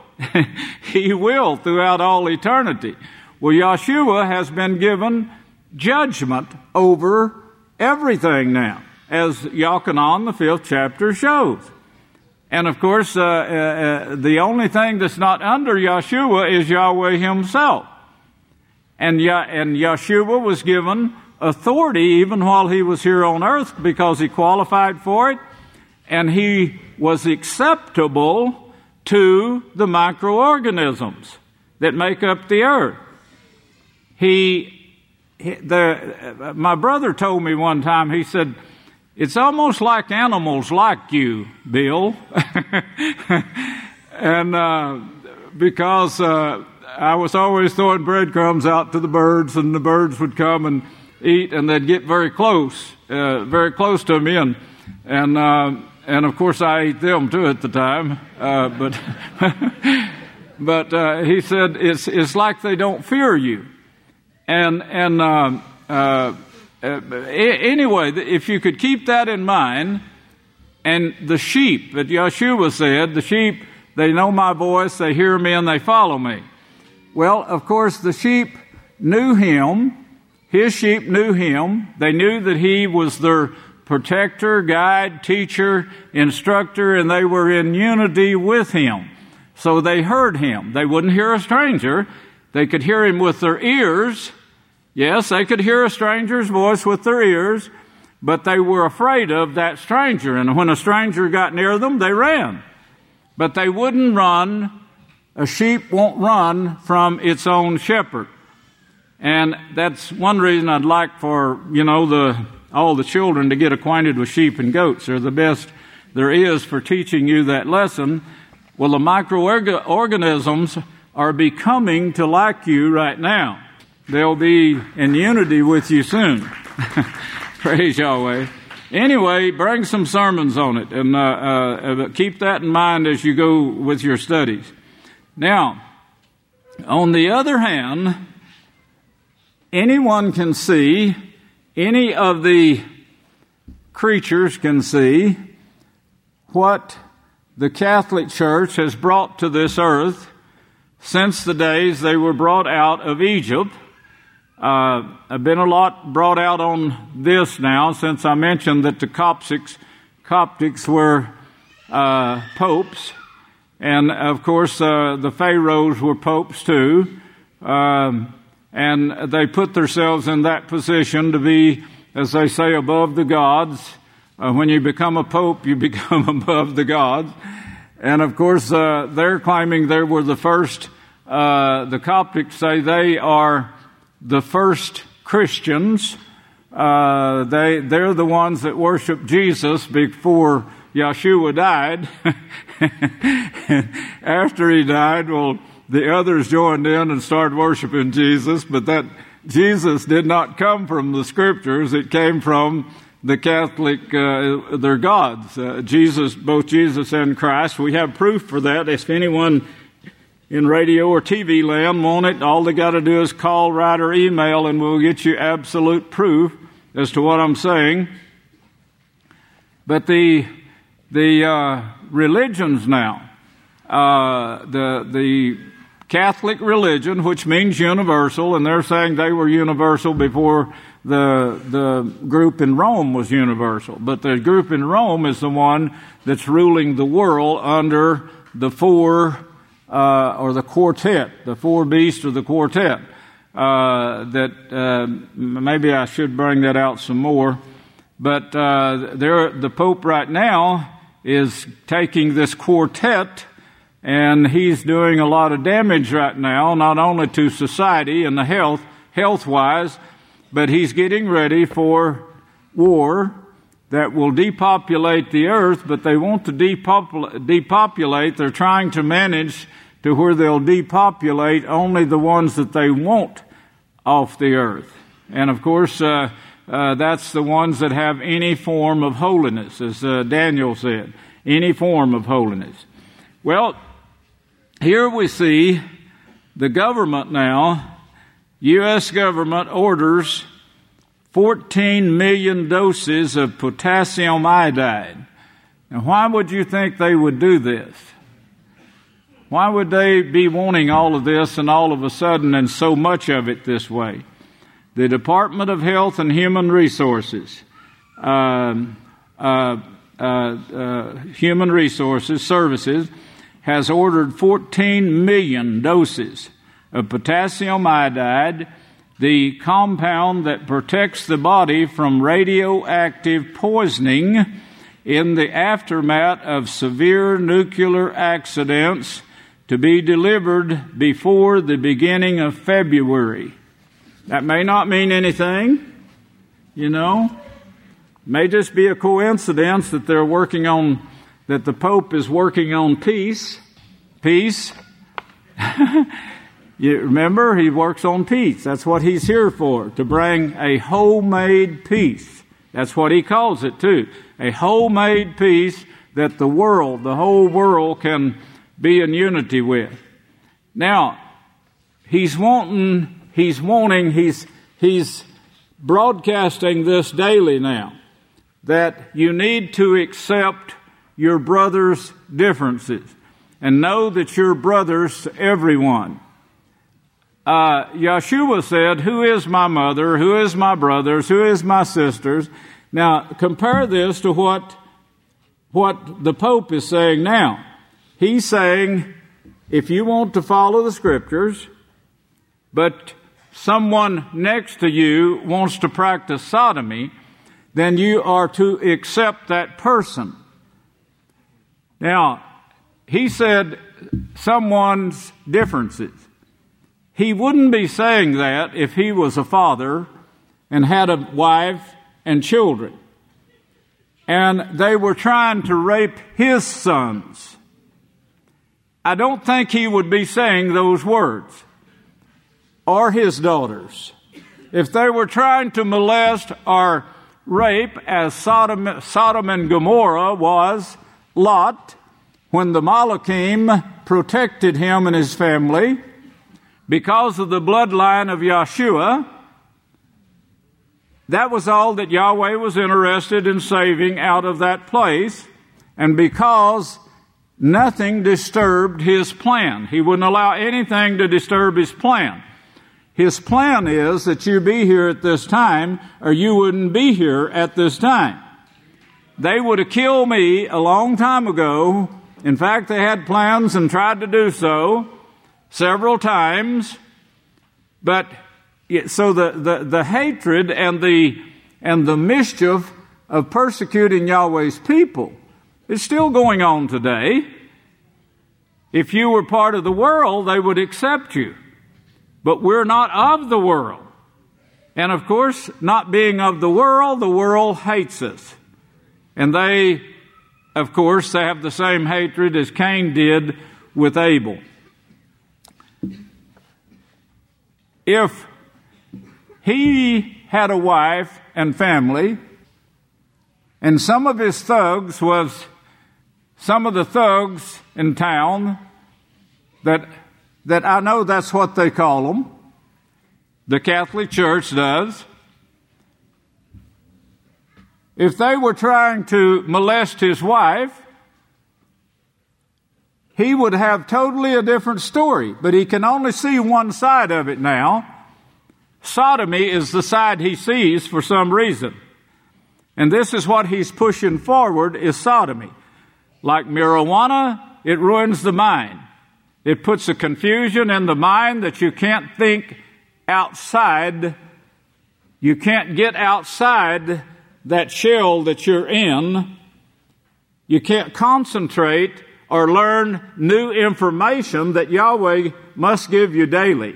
He will throughout all eternity. Well, Yeshua has been given judgment over everything now, as Yochanan, the fifth chapter, shows. And of course, uh, uh, the only thing that's not under Yeshua is Yahweh himself. And, Ye- and Yeshua was given authority even while he was here on earth because he qualified for it, and he was acceptable to the microorganisms that make up the earth. He, he the, my brother told me one time, he said, "It's almost like animals like you, Bill." and uh, because uh, I was always throwing breadcrumbs out to the birds, and the birds would come and eat, and they'd get very close, uh, very close to me, and and uh, and of course I ate them too at the time. Uh, but but uh, he said it's it's like they don't fear you, and and uh, uh, uh, anyway, if you could keep that in mind, and the sheep that Yeshua said, the sheep, they know my voice, they hear me, and they follow me. Well, of course, the sheep knew him. His sheep knew him. They knew that he was their protector, guide, teacher, instructor, and they were in unity with him. So they heard him. They wouldn't hear a stranger. They could hear him with their ears. Yes, they could hear a stranger's voice with their ears, but they were afraid of that stranger. And when a stranger got near them, they ran. But they wouldn't run. A sheep won't run from its own shepherd. And that's one reason I'd like for, you know, the all the children to get acquainted with sheep and goats. They're the best there is for teaching you that lesson. Well, the microorganisms are becoming to like you right now. They'll be in unity with you soon. Praise Yahweh. Anyway, bring some sermons on it, and uh, uh, keep that in mind as you go with your studies. Now, on the other hand, anyone can see, any of the creatures can see what the Catholic Church has brought to this earth since the days they were brought out of Egypt. Uh, I've been a lot brought out on this now since I mentioned that the Coptics, Coptics were uh, popes. And, of course, uh, the pharaohs were popes, too. Um, and they put themselves in that position to be, as they say, above the gods. Uh, when you become a pope, you become above the gods. And, of course, uh, they're claiming they were the first. Uh, the Coptics say they are the first Christians. Uh, they, they're the ones that worship Jesus before Yeshua died. After he died, well, the others joined in and started worshiping Jesus, but that Jesus did not come from the scriptures. It came from the Catholic, uh, their gods. Uh, Jesus, both Jesus and Christ. We have proof for that. If anyone in radio or T V land want it, all they got to do is call, write, or email, and we'll get you absolute proof as to what I'm saying. But the the uh, religions now, uh, the the Catholic religion, which means universal, and they're saying they were universal before the the group in Rome was universal. But the group in Rome is the one that's ruling the world under the four, uh, or the quartet, the four beasts or the quartet. Uh, that uh, maybe I should bring that out some more. But uh, there, the Pope right now is taking this quartet, and he's doing a lot of damage right now, not only to society and the health, health-wise, but he's getting ready for war that will depopulate the earth, but they want to depopul- depopulate. They're trying to manage to where they'll depopulate only the ones that they want off the earth. And, of course, uh, uh, that's the ones that have any form of holiness, as uh, Daniel said, any form of holiness. Well, here we see the government now, U S government orders fourteen million doses of potassium iodide. Now, why would you think they would do this? Why would they be wanting all of this and all of a sudden and so much of it this way? The Department of Health and Human Resources, uh, uh, uh, uh, Human Resources Services, has ordered fourteen million doses of potassium iodide, the compound that protects the body from radioactive poisoning in the aftermath of severe nuclear accidents, to be delivered before the beginning of February. That may not mean anything, you know. It may just be a coincidence that they're working on, that the Pope is working on peace. Peace. You remember, he works on peace. That's what he's here for, to bring a homemade peace. That's what he calls it, too. A homemade peace that the world, the whole world can be in unity with. Now, he's wanting, he's wanting, he's, he's broadcasting this daily now, that you need to accept your brother's differences and know that you're brothers to everyone. Uh, Yeshua said, who is my mother? Who is my brothers? Who is my sisters? Now, compare this to what, what the Pope is saying now. He's saying, if you want to follow the Scriptures, but someone next to you wants to practice sodomy, then you are to accept that person. Now, he said someone's differences. He wouldn't be saying that if he was a father and had a wife and children, and they were trying to rape his sons. I don't think he would be saying those words. Or his daughters. If they were trying to molest or rape, as Sodom, Sodom and Gomorrah was Lot, when the Malachim protected him and his family, because of the bloodline of Yeshua, that was all that Yahweh was interested in saving out of that place, and because nothing disturbed his plan. He wouldn't allow anything to disturb his plan. His plan is that you be here at this time, or you wouldn't be here at this time. They would have killed me a long time ago. In fact, they had plans and tried to do so several times. But so the, the, the hatred and the and the mischief of persecuting Yahweh's people is still going on today. If you were part of the world, they would accept you. But we're not of the world. And of course, not being of the world, the world hates us. And they, of course, they have the same hatred as Cain did with Abel. If he had a wife and family, and some of his thugs was some of the thugs in town that that I know that's what they call them. The Catholic Church does. If they were trying to molest his wife, he would have totally a different story, but he can only see one side of it now. Sodomy is the side he sees for some reason. And this is what he's pushing forward, is sodomy. Like marijuana, it ruins the mind. It puts a confusion in the mind that you can't think outside. You can't get outside that shell that you're in. You can't concentrate or learn new information that Yahweh must give you daily.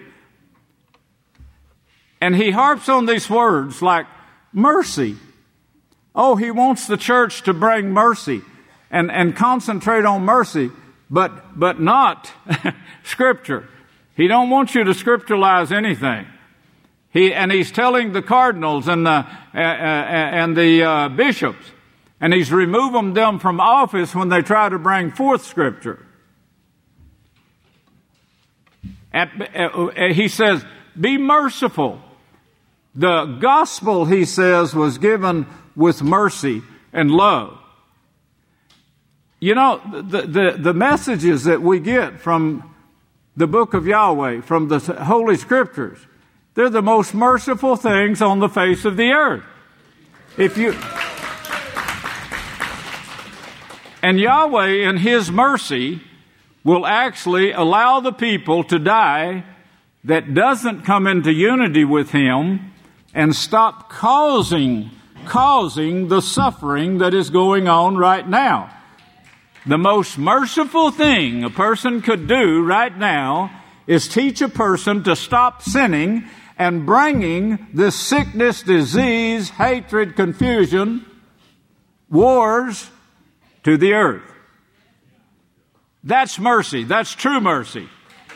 And he harps on these words like mercy. Oh, he wants the church to bring mercy and, and concentrate on mercy. But but not Scripture. He don't want you to scripturalize anything. He and he's telling the cardinals and the uh, uh, and the uh, bishops, and he's removing them from office when they try to bring forth Scripture. At, uh, he says, "Be merciful." The gospel, he says, was given with mercy and love. You know, the, the, the messages that we get from the book of Yahweh, from the Holy Scriptures, they're the most merciful things on the face of the earth. If you, and Yahweh, in His mercy, will actually allow the people to die that doesn't come into unity with Him and stop causing, causing the suffering that is going on right now. The most merciful thing a person could do right now is teach a person to stop sinning and bringing this sickness, disease, hatred, confusion, wars to the earth. That's mercy. That's true mercy.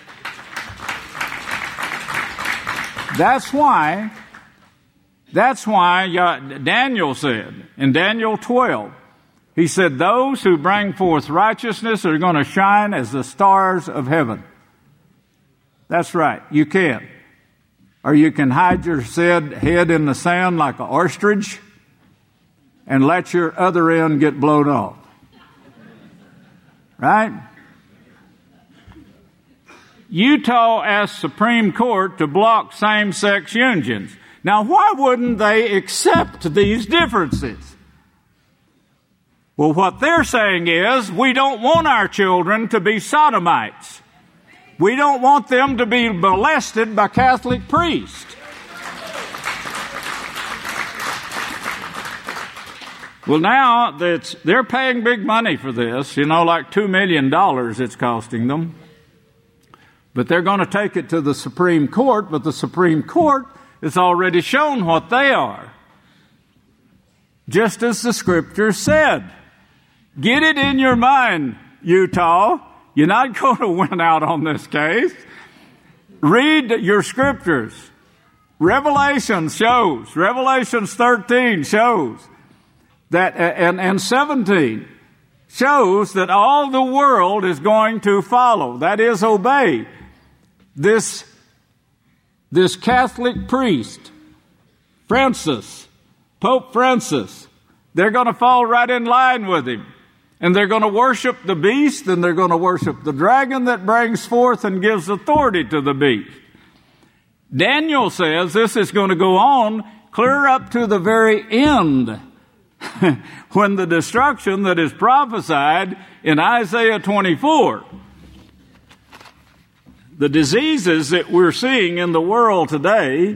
That's why, that's why Daniel said in Daniel twelve, he said, those who bring forth righteousness are going to shine as the stars of heaven. That's right. You can. or you can hide your head in the sand like an ostrich and let your other end get blown off. Right? Utah asked Supreme Court to block same-sex unions. Now, why wouldn't they accept these differences? Well, what they're saying is, we don't want our children to be sodomites. We don't want them to be molested by Catholic priests. Well, now that's, they're paying big money for this, you know, like two million dollars it's costing them. But they're going to take it to the Supreme Court, but the Supreme Court has already shown what they are. Just as the Scripture said. Get it in your mind, Utah. You're not going to win out on this case. Read your Scriptures. Revelation shows, Revelations thirteen shows that, and, and seventeen shows that all the world is going to follow, that is, obey this, this Catholic priest, Francis, Pope Francis. They're going to fall right in line with him. And they're going to worship the beast, and they're going to worship the dragon that brings forth and gives authority to the beast. Daniel says this is going to go on clear up to the very end, when the destruction that is prophesied in Isaiah twenty-four. The diseases that we're seeing in the world today,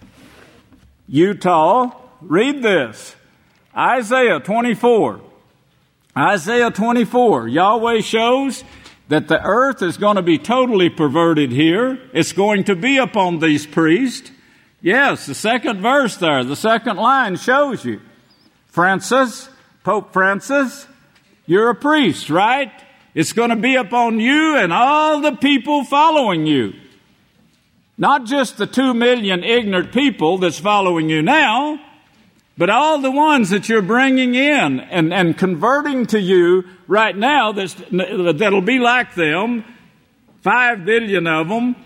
Utah, read this, Isaiah twenty-four. Isaiah twenty-four, Yahweh shows that the earth is going to be totally perverted here. It's going to be upon these priests. Yes, the second verse there, the second line shows you. Francis, Pope Francis, you're a priest, right? It's going to be upon you and all the people following you. Not just the two million ignorant people that's following you now, but all the ones that you're bringing in and, and converting to you right now that's, that'll be like them, five billion of them,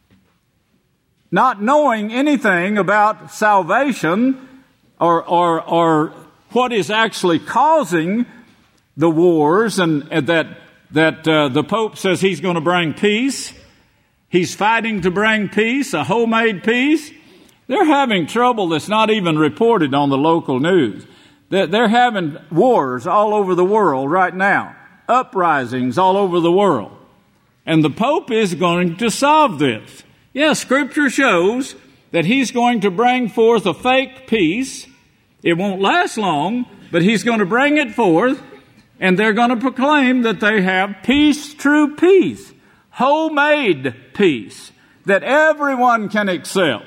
not knowing anything about salvation or, or, or what is actually causing the wars, and, and that, that uh, the Pope says he's going to bring peace. He's fighting to bring peace, a homemade peace. They're having trouble that's not even reported on the local news. They're having wars all over the world right now, uprisings all over the world. And the Pope is going to solve this. Yes, Scripture shows that he's going to bring forth a fake peace. It won't last long, but he's going to bring it forth, and they're going to proclaim that they have peace, true peace, homemade peace that everyone can accept.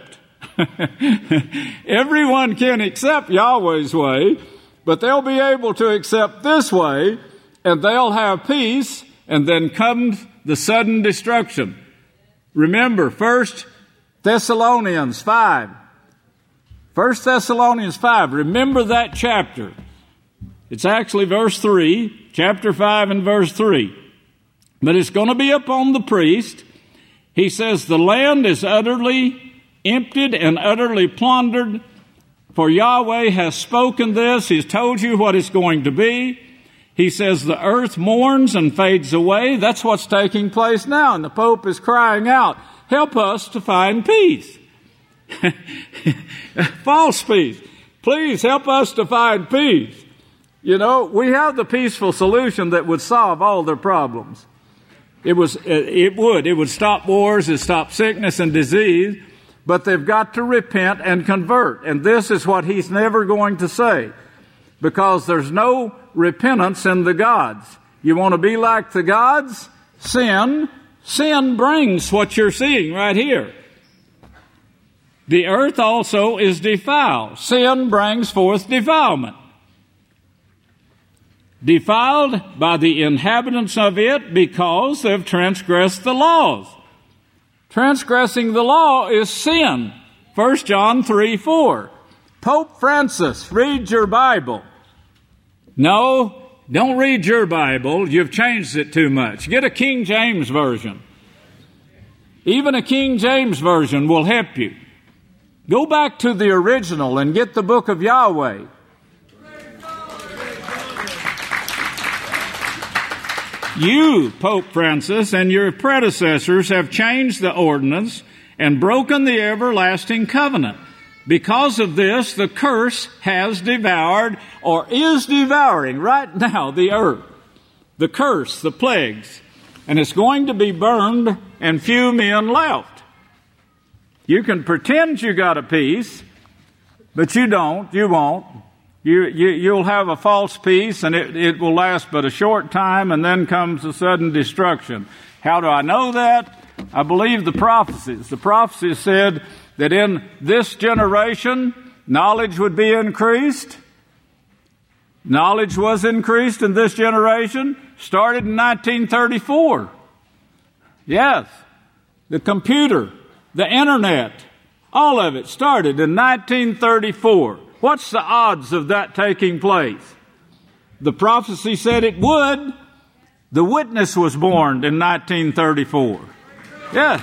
Everyone can accept Yahweh's way, but they'll be able to accept this way, and they'll have peace, and then comes the sudden destruction. Remember, First Thessalonians five. First Thessalonians five. Remember that chapter. It's actually verse three, chapter five and verse three. But it's going to be upon the priest. He says, the land is utterly emptied and utterly plundered, for Yahweh has spoken this. He's told you what it's going to be. He says the earth mourns and fades away. That's what's taking place now. And the Pope is crying out, help us to find peace. False peace. Please help us to find peace. You know, we have the peaceful solution that would solve all their problems. It was, it would. It would stop wars. It stop sickness and disease. But they've got to repent and convert. And this is what he's never going to say. Because there's no repentance in the gods. You want to be like the gods? Sin. Sin brings what you're seeing right here. The earth also is defiled. Sin brings forth defilement. Defiled by the inhabitants of it because they've transgressed the laws. Transgressing the law is sin. First John three four. Pope Francis, read your Bible. No, don't read your Bible. You've changed it too much. Get a King James version. Even a King James version will help you. Go back to the original and get the book of Yahweh. You, Pope Francis, and your predecessors have changed the ordinance and broken the everlasting covenant. Because of this, the curse has devoured, or is devouring right now, the earth. The curse, the plagues. And it's going to be burned, and few men left. You can pretend you got a peace, but you don't, you won't. You, you, you'll have a false peace, and it, it will last but a short time, and then comes a sudden destruction. How do I know that? I believe the prophecies. The prophecies said that in this generation, knowledge would be increased. Knowledge was increased in this generation. Started in nineteen thirty-four. Yes, the computer, the internet, all of it started in nineteen thirty-four. What's the odds of that taking place? The prophecy said it would. The witness was born in nineteen thirty-four. Yes.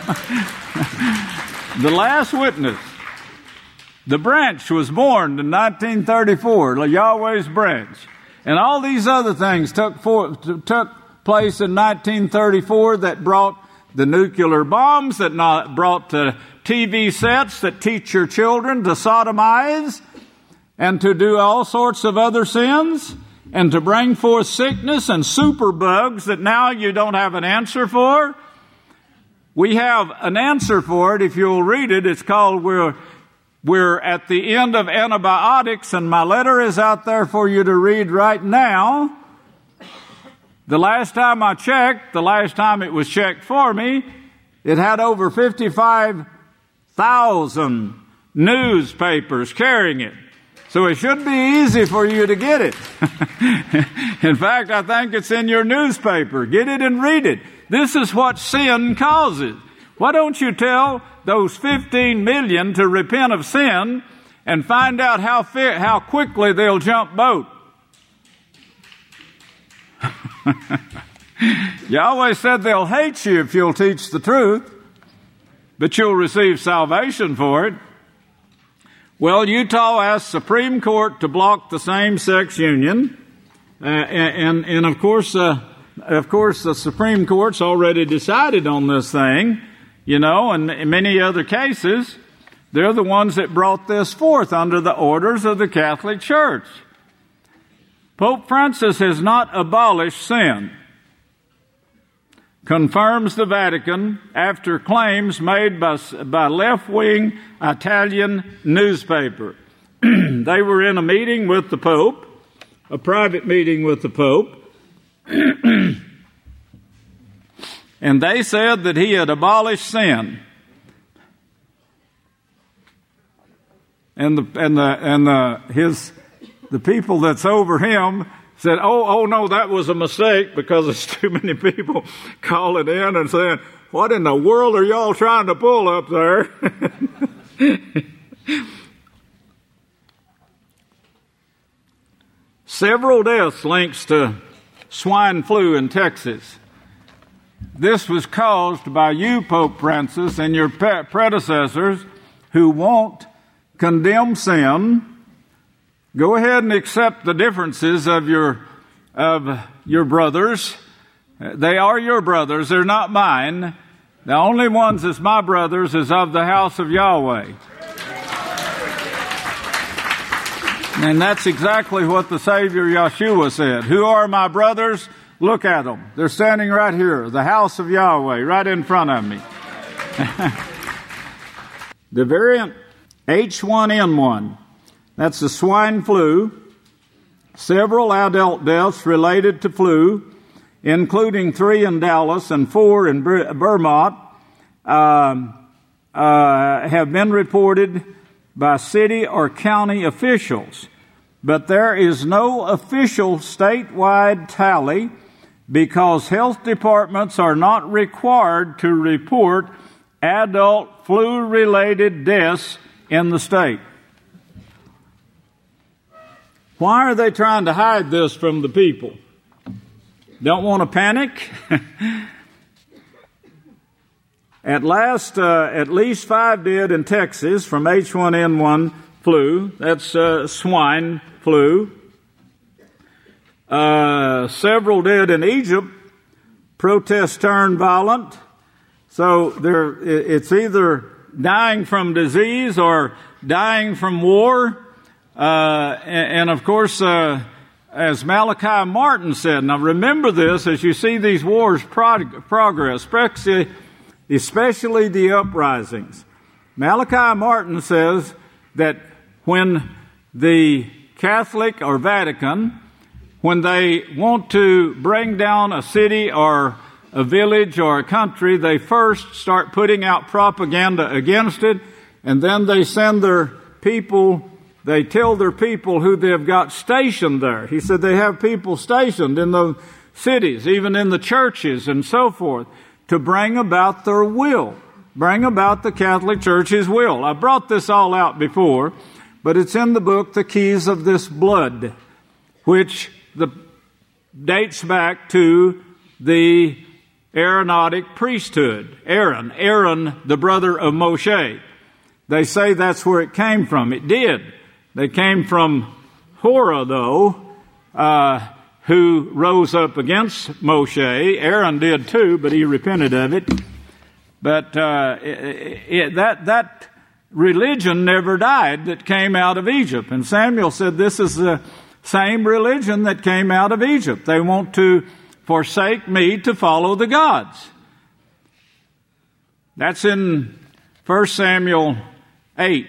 The last witness. The branch was born in nineteen thirty-four, Yahweh's branch. And all these other things took, for, took place in nineteen thirty-four that brought the nuclear bombs, that not, brought the T V sets that teach your children to sodomize and to do all sorts of other sins and to bring forth sickness and superbugs that now you don't have an answer for. We have an answer for it if you'll read it. It's called We're, we're at the End of Antibiotics, and my letter is out there for you to read right now. The last time I checked, the last time it was checked for me, it had over fifty-five thousand newspapers carrying it. So it should be easy for you to get it. In fact, I think it's in your newspaper. Get it and read it. This is what sin causes. Why don't you tell those fifteen million to repent of sin and find out how fi- how quickly they'll jump boat? Yahweh said they'll hate you if you'll teach the truth, but you'll receive salvation for it. Well, Utah asked Supreme Court to block the same-sex union, uh, and, and of course, uh, of course, the Supreme Court's already decided on this thing, you know, and in many other cases, they're the ones that brought this forth under the orders of the Catholic Church. Pope Francis has not abolished sin, confirms the Vatican after claims made by, by left-wing Italian newspaper. They were in a meeting with the Pope, a private meeting with the Pope, and they said that he had abolished sin. And the and the and the his the people that's over him said, oh, oh no, that was a mistake, because there's too many people calling in and saying, what in the world are y'all trying to pull up there? Several deaths linked to swine flu in Texas. This was caused by you, Pope Francis, and your pe- predecessors who won't condemn sin. Go ahead and accept the differences of your of your brothers. They are your brothers. They're not mine. The only ones that's my brothers is of the house of Yahweh. And that's exactly what the Savior Yeshua said. Who are my brothers? Look at them. They're standing right here. The house of Yahweh, right in front of me. The variant H one N one. That's the swine flu. Several adult deaths related to flu, including three in Dallas and four in Vermont, uh, uh, have been reported by city or county officials. But there is no official statewide tally because health departments are not required to report adult flu-related deaths in the state. Why are they trying to hide this from the people? Don't want to panic? At last, uh, at least five did in Texas from H one N one flu. That's uh, swine flu. Uh, several did in Egypt. Protests turned violent. So there, it's either dying from disease or dying from war. Uh, and, and of course, uh, as Malachi Martin said, now remember this as you see these wars prog- progress, especially, especially the uprisings. Malachi Martin says that when the Catholic or Vatican, when they want to bring down a city or a village or a country, they first start putting out propaganda against it, and then they send their people, they tell their people who they've got stationed there. He said they have people stationed in the cities, even in the churches and so forth, to bring about their will, bring about the Catholic Church's will. I brought this all out before, but it's in the book, The Keys of This Blood, which the, dates back to the Aaronic priesthood. Aaron, Aaron, the brother of Moshe. They say that's where it came from. It did. They came from Horah, though, uh, who rose up against Moshe. Aaron did too, but he repented of it. But uh, it, it, that that religion never died that came out of Egypt. And Samuel said this is the same religion that came out of Egypt. They want to forsake me to follow the gods. That's in First Samuel eight.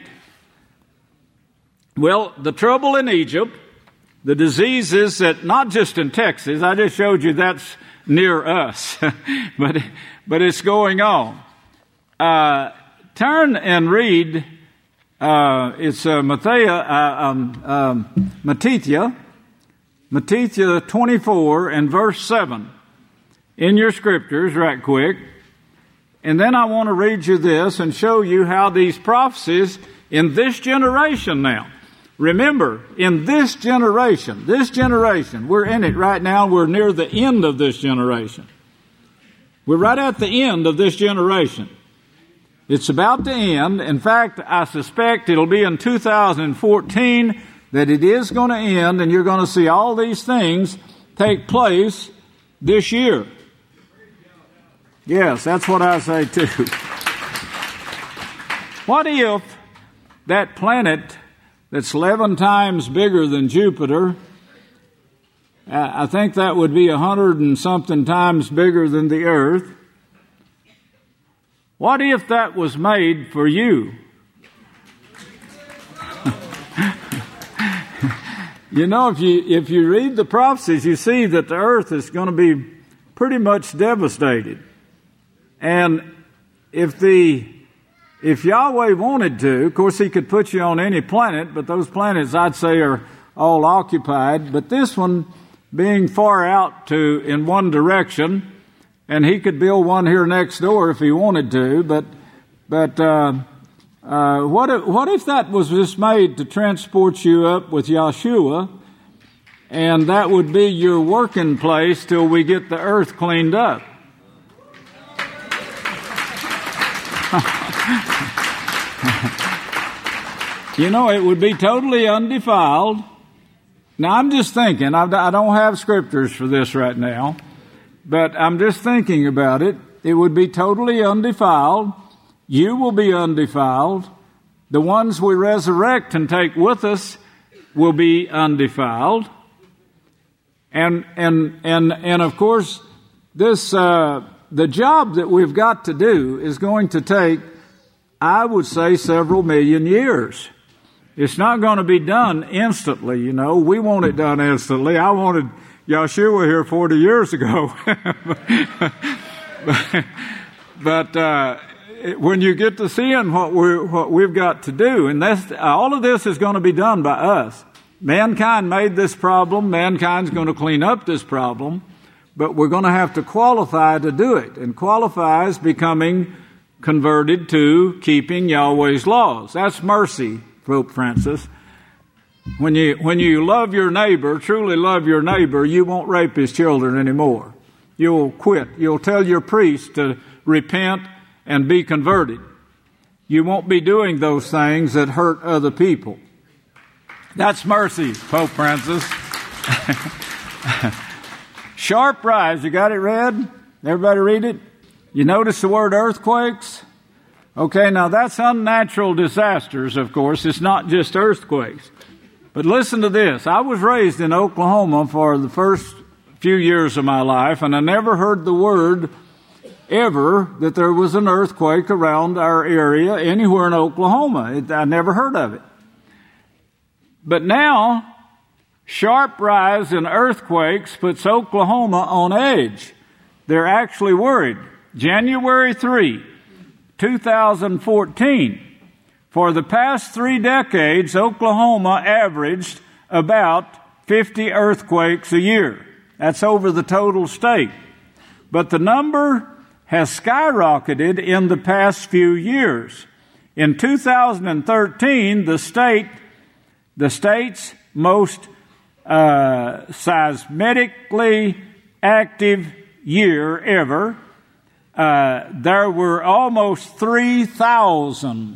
Well, the trouble in Egypt, the disease is that not just in Texas, I just showed you that's near us, but but it's going on. Uh, turn and read, uh, it's uh, Matthew, uh, um, um, Matthew, Matthew twenty-four and verse seven in your scriptures right quick. And then I want to read you this and show you how these prophecies in this generation now. Remember, in this generation, this generation, we're in it right now, we're near the end of this generation. We're right at the end of this generation. It's about to end. In fact, I suspect it'll be in two thousand fourteen that it is going to end, and you're going to see all these things take place this year. Yes, that's what I say too. What if that planet that's eleven times bigger than Jupiter, I think that would be a hundred and something times bigger than the Earth. What if that was made for you? You know, if you if you read the prophecies, you see that the Earth is going to be pretty much devastated. And if the If Yahweh wanted to, of course, He could put you on any planet, but those planets, I'd say, are all occupied. But this one, being far out to in one direction, and He could build one here next door if He wanted to. But, but uh, uh, what if, what if that was just made to transport you up with Yahshua, and that would be your working place till we get the earth cleaned up? You know, it would be totally undefiled. Now, I'm just thinking, I don't have scriptures for this right now, but I'm just thinking about it. It would be totally undefiled. You will be undefiled. The ones we resurrect and take with us will be undefiled. And, and, and, and of course, this, uh, the job that we've got to do is going to take, I would say, several million years. It's not going to be done instantly, you know. We want it done instantly. I wanted Yahshua here forty years ago. but but uh, when you get to seeing what, we're, what we've got to do, and that's, all of this is going to be done by us. Mankind made this problem. Mankind's going to clean up this problem. But we're going to have to qualify to do it. And qualify is becoming converted to keeping Yahweh's laws. That's mercy, Pope Francis. When you when you love your neighbor, truly love your neighbor, you won't rape his children anymore. You'll quit. You'll tell your priest to repent and be converted. You won't be doing those things that hurt other people. That's mercy, Pope Francis. Sharp rise. You got it read? Everybody read it? You notice the word earthquakes? Okay, now that's unnatural disasters, of course. It's not just earthquakes. But listen to this. I was raised in Oklahoma for the first few years of my life, and I never heard the word ever that there was an earthquake around our area anywhere in Oklahoma. It, I never heard of it. But now, sharp rise in earthquakes puts Oklahoma on edge. They're actually worried. January third, two thousand fourteen. For the past three decades, Oklahoma averaged about fifty earthquakes a year. That's over the total state. But the number has skyrocketed in the past few years. In two thousand thirteen, the state, the state's most uh, seismically active year ever, uh, there were almost three thousand.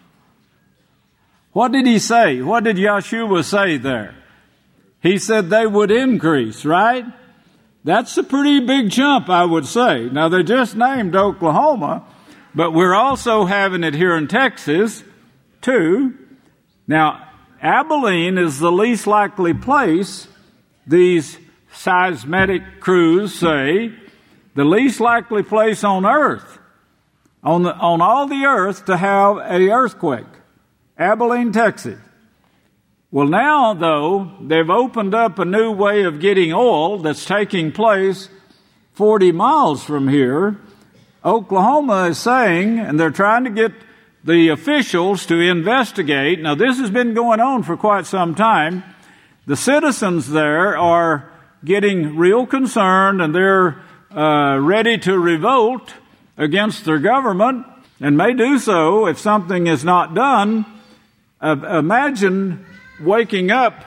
What did he say? What did Yeshua say there? He said they would increase, right? That's a pretty big jump, I would say. Now, they just named Oklahoma, but we're also having it here in Texas, too. Now, Abilene is the least likely place, these seismic crews say, the least likely place on earth, on, the, on all the earth to have an earthquake. Abilene, Texas. Well, now, though, they've opened up a new way of getting oil that's taking place forty miles from here. Oklahoma is saying, and they're trying to get the officials to investigate. Now, this has been going on for quite some time. The citizens there are getting real concerned, and they're uh, ready to revolt against their government, and may do so if something is not done. Uh, imagine waking up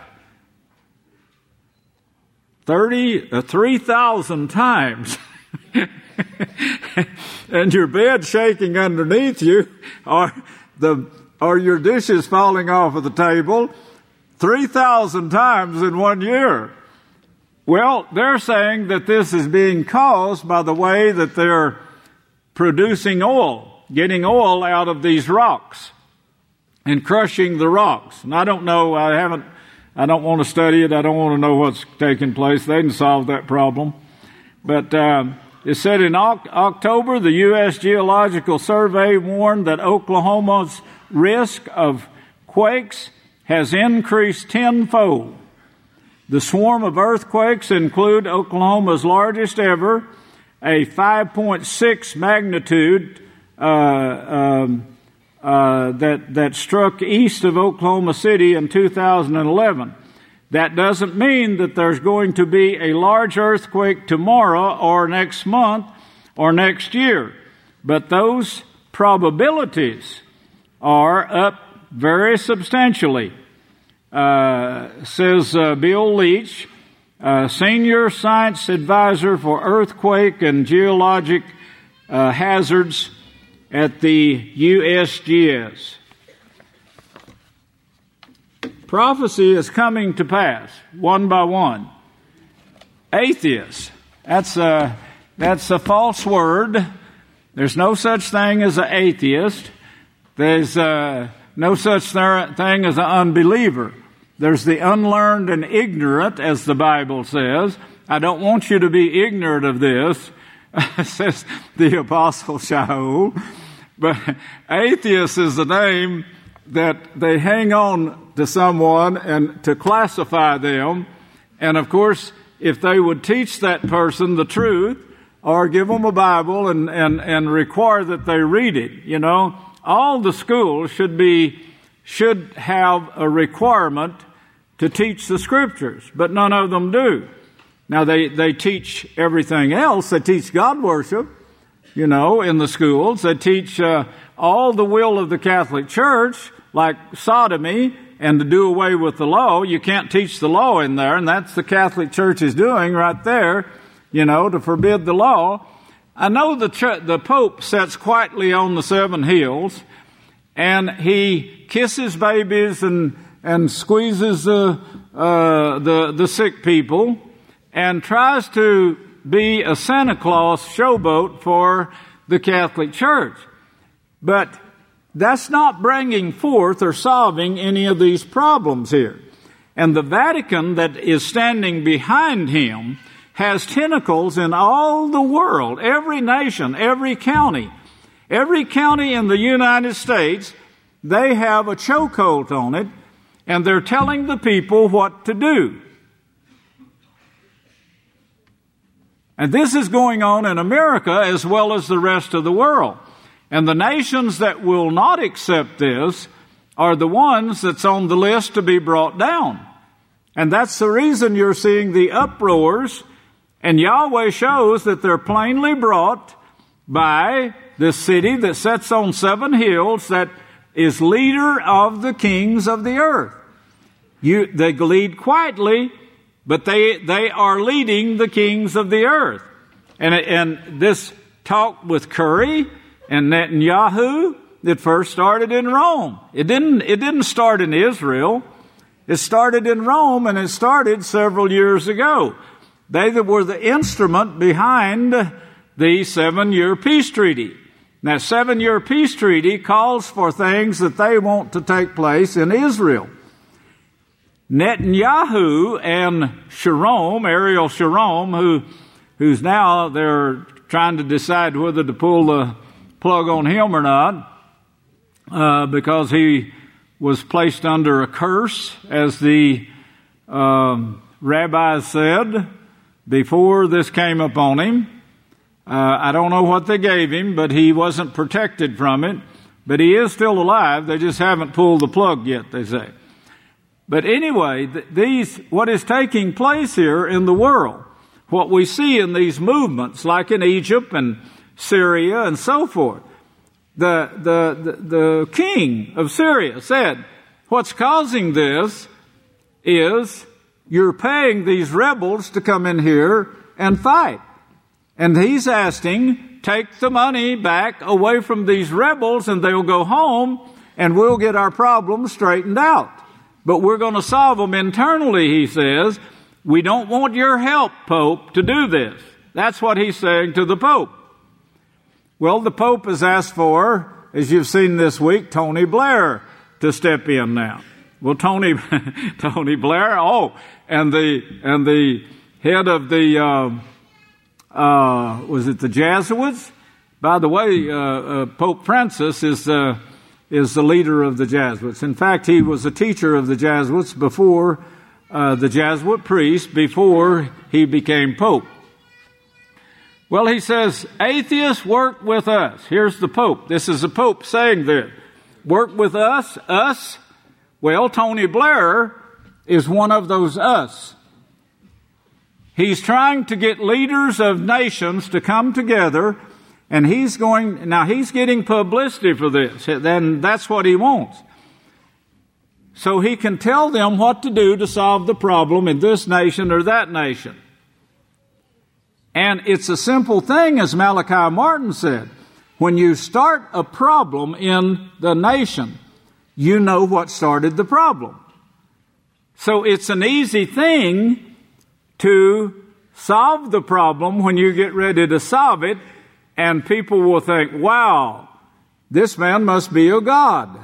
thirty, uh, three thousand times and your bed shaking underneath you, or the or your dishes falling off of the table three thousand times in one year. Well, they're saying that this is being caused by the way that they're producing oil, getting oil out of these rocks and crushing the rocks. And I don't know, I haven't, I don't want to study it. I don't want to know what's taking place. They can solve that problem. But uh, it said in October, the U S Geological Survey warned that Oklahoma's risk of quakes has increased tenfold. The swarm of earthquakes include Oklahoma's largest ever, a five point six magnitude uh, um, uh, that that struck east of Oklahoma City in two thousand eleven. That doesn't mean that there's going to be a large earthquake tomorrow or next month or next year, but those probabilities are up very substantially. Uh, says uh, Bill Leach, uh, Senior Science Advisor for Earthquake and Geologic uh, Hazards at the U S G S. Prophecy is coming to pass, one by one. Atheists, that's a, that's a false word. There's no such thing as an atheist. There's uh, no such thing as an unbeliever. There's the unlearned and ignorant, as the Bible says. I don't want you to be ignorant of this, says the Apostle Shaul. But atheist is the name that they hang on to someone and to classify them. And of course, if they would teach that person the truth or give them a Bible and, and, and require that they read it, you know, all the schools should be, should have a requirement to teach the scriptures, but none of them do. Now they, they teach everything else. They teach God worship, you know, in the schools. They teach uh, all the will of the Catholic Church, like sodomy and to do away with the law. You can't teach the law in there, and that's the Catholic Church is doing right there, you know, to forbid the law. I know the ch- the Pope sits quietly on the seven hills, and he kisses babies and and squeezes the uh, the the sick people, and tries to be a Santa Claus showboat for the Catholic Church. But that's not bringing forth or solving any of these problems here. And the Vatican that is standing behind him has tentacles in all the world, every nation, every county. Every county in the United States, they have a chokehold on it, and they're telling the people what to do. And this is going on in America as well as the rest of the world. And the nations that will not accept this are the ones that's on the list to be brought down. And that's the reason you're seeing the uproars. And Yahweh shows that they're plainly brought by this city that sits on seven hills that is leader of the kings of the earth. You, they lead quietly, but they they are leading the kings of the earth. And, and this talk with Curry and Netanyahu, it first started in Rome. It didn't, it didn't start in Israel. It started in Rome, and it started several years ago. They that were the instrument behind the seven-year peace treaty. Now, seven-year peace treaty calls for things that they want to take place in Israel. Netanyahu and Sharon, Ariel Sharon, who, who's now they're trying to decide whether to pull the plug on him or not, uh, because he was placed under a curse, as the um, rabbis said before this came upon him. Uh, I don't know what they gave him, but he wasn't protected from it. But he is still alive. They just haven't pulled the plug yet, they say. But anyway, th- these what is taking place here in the world, what we see in these movements, like in Egypt and Syria and so forth. The, the, the, the king of Syria said, what's causing this is you're paying these rebels to come in here and fight. And he's asking, take the money back away from these rebels and they'll go home and we'll get our problems straightened out. But we're going to solve them internally, he says. We don't want your help, Pope, to do this. That's what he's saying to the Pope. Well, the Pope has asked for, as you've seen this week, Tony Blair to step in now. Well, Tony, Tony Blair, oh, and the and the head of the uh, uh, was it the Jesuits? By the way, uh, uh, Pope Francis is uh, is the leader of the Jesuits. In fact, he was a teacher of the Jesuits before uh, the Jesuit priest before he became Pope. Well, he says, atheists, work with us. Here's the Pope. This is the Pope saying this. Work with us, us. Well, Tony Blair is one of those us. He's trying to get leaders of nations to come together, and he's going, now he's getting publicity for this. Then that's what he wants. So he can tell them what to do to solve the problem in this nation or that nation. And it's a simple thing, as Malachi Martin said. When you start a problem in the nation, you know what started the problem. So it's an easy thing to solve the problem when you get ready to solve it, and people will think, wow, this man must be a god.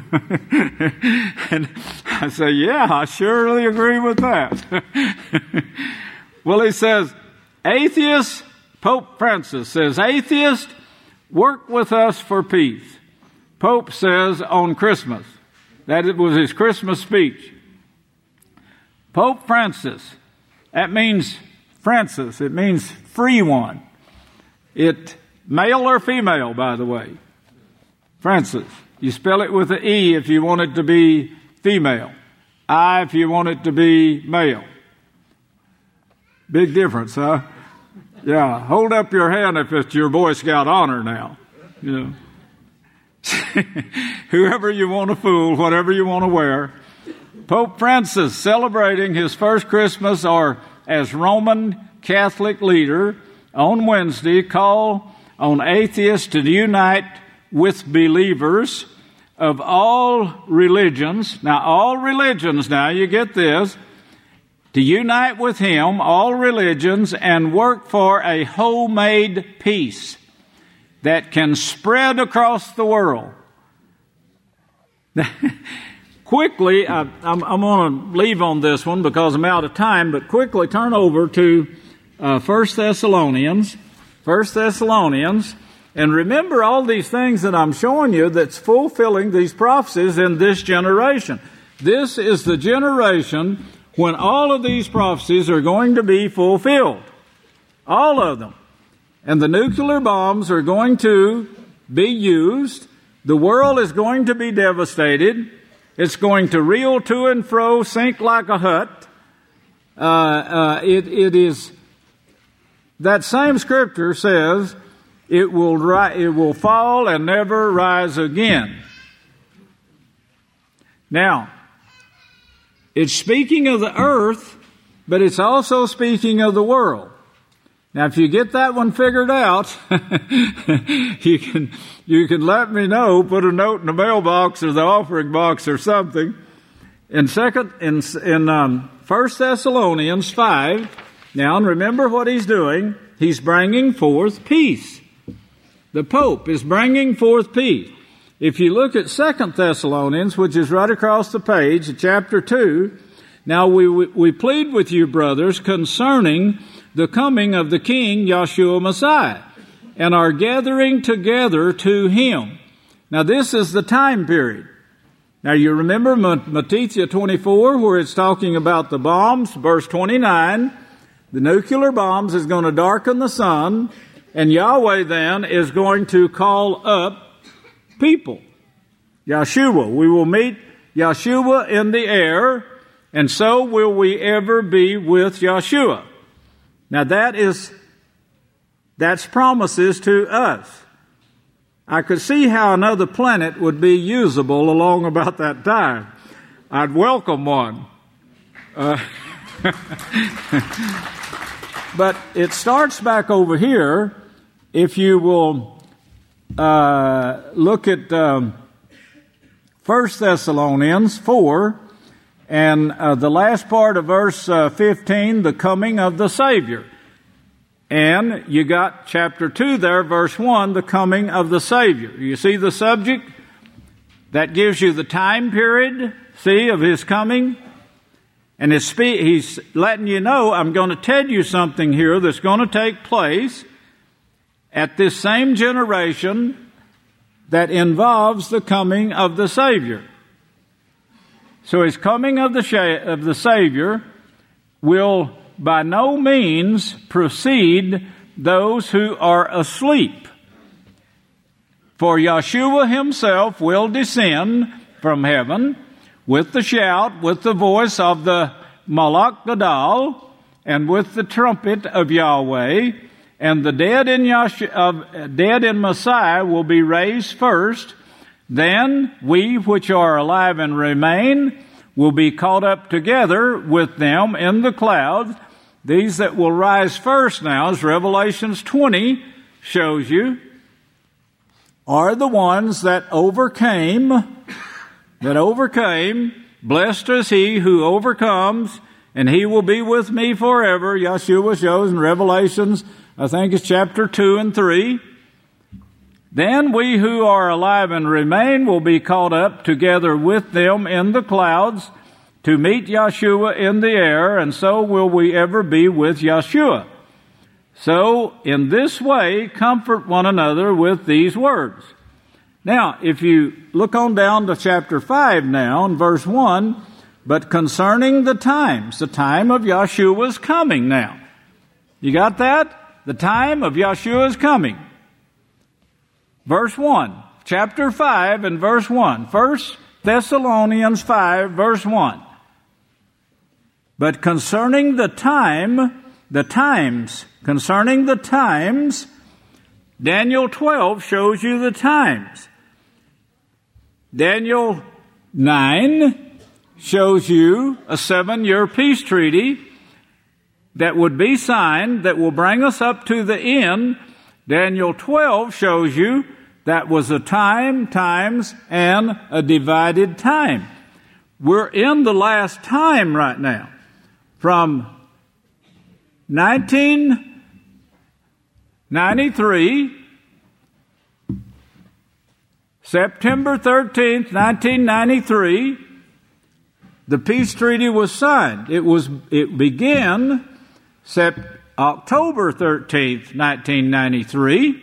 And I say, yeah, I surely agree with that. Well, he says, atheists, Pope Francis says, atheists, work with us for peace. Pope says on Christmas, that it was his Christmas speech. Pope Francis, that means Francis, it means free one. It, male or female, by the way. Francis. You spell it with an E if you want it to be female. I if you want it to be male. Big difference, huh? Yeah, hold up your hand if it's your Boy Scout honor now. You know. Whoever you want to fool, whatever you want to wear. Pope Francis celebrating his first Christmas or as Roman Catholic leader on Wednesday call on atheists to unite with believers of all religions. Now, all religions, now you get this, to unite with him, all religions, and work for a homemade peace that can spread across the world. Quickly, I, I'm, I'm going to leave on this one because I'm out of time, but quickly turn over to uh, First Thessalonians. First Thessalonians. And remember all these things that I'm showing you that's fulfilling these prophecies in this generation. This is the generation when all of these prophecies are going to be fulfilled. All of them. And the nuclear bombs are going to be used. The world is going to be devastated. It's going to reel to and fro, sink like a hut. Uh, uh, it, it is, that same scripture says, it will, ri- it will fall and never rise again. Now, it's speaking of the earth, but it's also speaking of the world. Now, if you get that one figured out, you can you can let me know. Put a note in the mailbox or the offering box or something. In second, in in um, First Thessalonians five. Now, and remember what he's doing. He's bringing forth peace. The Pope is bringing forth peace. If you look at Second Thessalonians, which is right across the page, chapter two. Now we we, we plead with you, brothers, concerning the coming of the King, Yahshua Messiah, and our gathering together to him. Now this is the time period. Now you remember Matthew twenty-four, where it's talking about the bombs, verse twenty-nine. The nuclear bombs is going to darken the sun, and Yahweh then is going to call up people. Yahshua. We will meet Yahshua in the air, and so will we ever be with Yahshua. Now that is, that's promises to us. I could see how another planet would be usable along about that time. I'd welcome one. Uh, but it starts back over here. If you will uh, look at um, First Thessalonians four, and uh, the last part of verse uh, fifteen, the coming of the Savior. And you got chapter two there, verse one, the coming of the Savior. You see the subject? That gives you the time period, see, of his coming. And his spe- he's letting you know, I'm going to tell you something here that's going to take place at this same generation that involves the coming of the Savior. So his coming of the sh- of the Savior will by no means precede those who are asleep. For Yahshua himself will descend from heaven with the shout, with the voice of the Malach Gadal, and with the trumpet of Yahweh, and the dead in Yahshua, uh, dead in Messiah will be raised first. Then we which are alive and remain will be caught up together with them in the clouds. These that will rise first now, as Revelations twenty shows you, are the ones that overcame, that overcame. Blessed is he who overcomes, and he will be with me forever. Yahshua shows in Revelations, I think it's chapter two and three. Then we who are alive and remain will be caught up together with them in the clouds to meet Yahshua in the air, and so will we ever be with Yahshua. So, in this way, comfort one another with these words. Now, if you look on down to chapter five now, in verse one, but concerning the times, the time of Yahshua's coming now. You got that? The time of Yahshua's coming. Verse one, chapter five and verse one. First Thessalonians five, verse one. But concerning the time, the times, concerning the times, Daniel twelve shows you the times. Daniel nine shows you a seven-year peace treaty. that would be signed that will bring us up to the end. Daniel twelve shows you that was a time, times, and a divided time. We're in the last time right now. From nineteen ninety-three, September thirteenth, nineteen ninety-three, the peace treaty was signed. It was, it began September October thirteenth, nineteen ninety-three.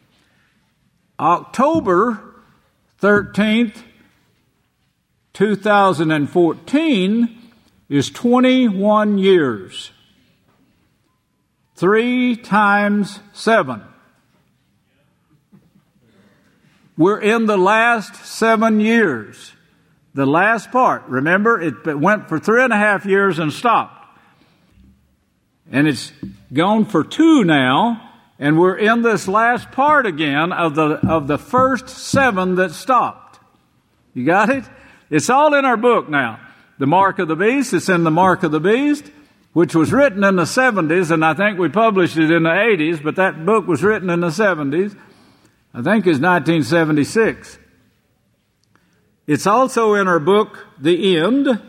October thirteenth, two thousand fourteen is twenty-one years. Three times seven. We're in the last seven years. The last part. Remember, it went for three and a half years and stopped. And it's gone for two now, and we're in this last part again of the of the first seven that stopped. You got it? It's all in our book now. The Mark of the Beast, it's in the Mark of the Beast, which was written in the seventies, and I think we published it in the eighties, but that book was written in the seventies. I think it's nineteen seventy-six. It's also in our book, The End.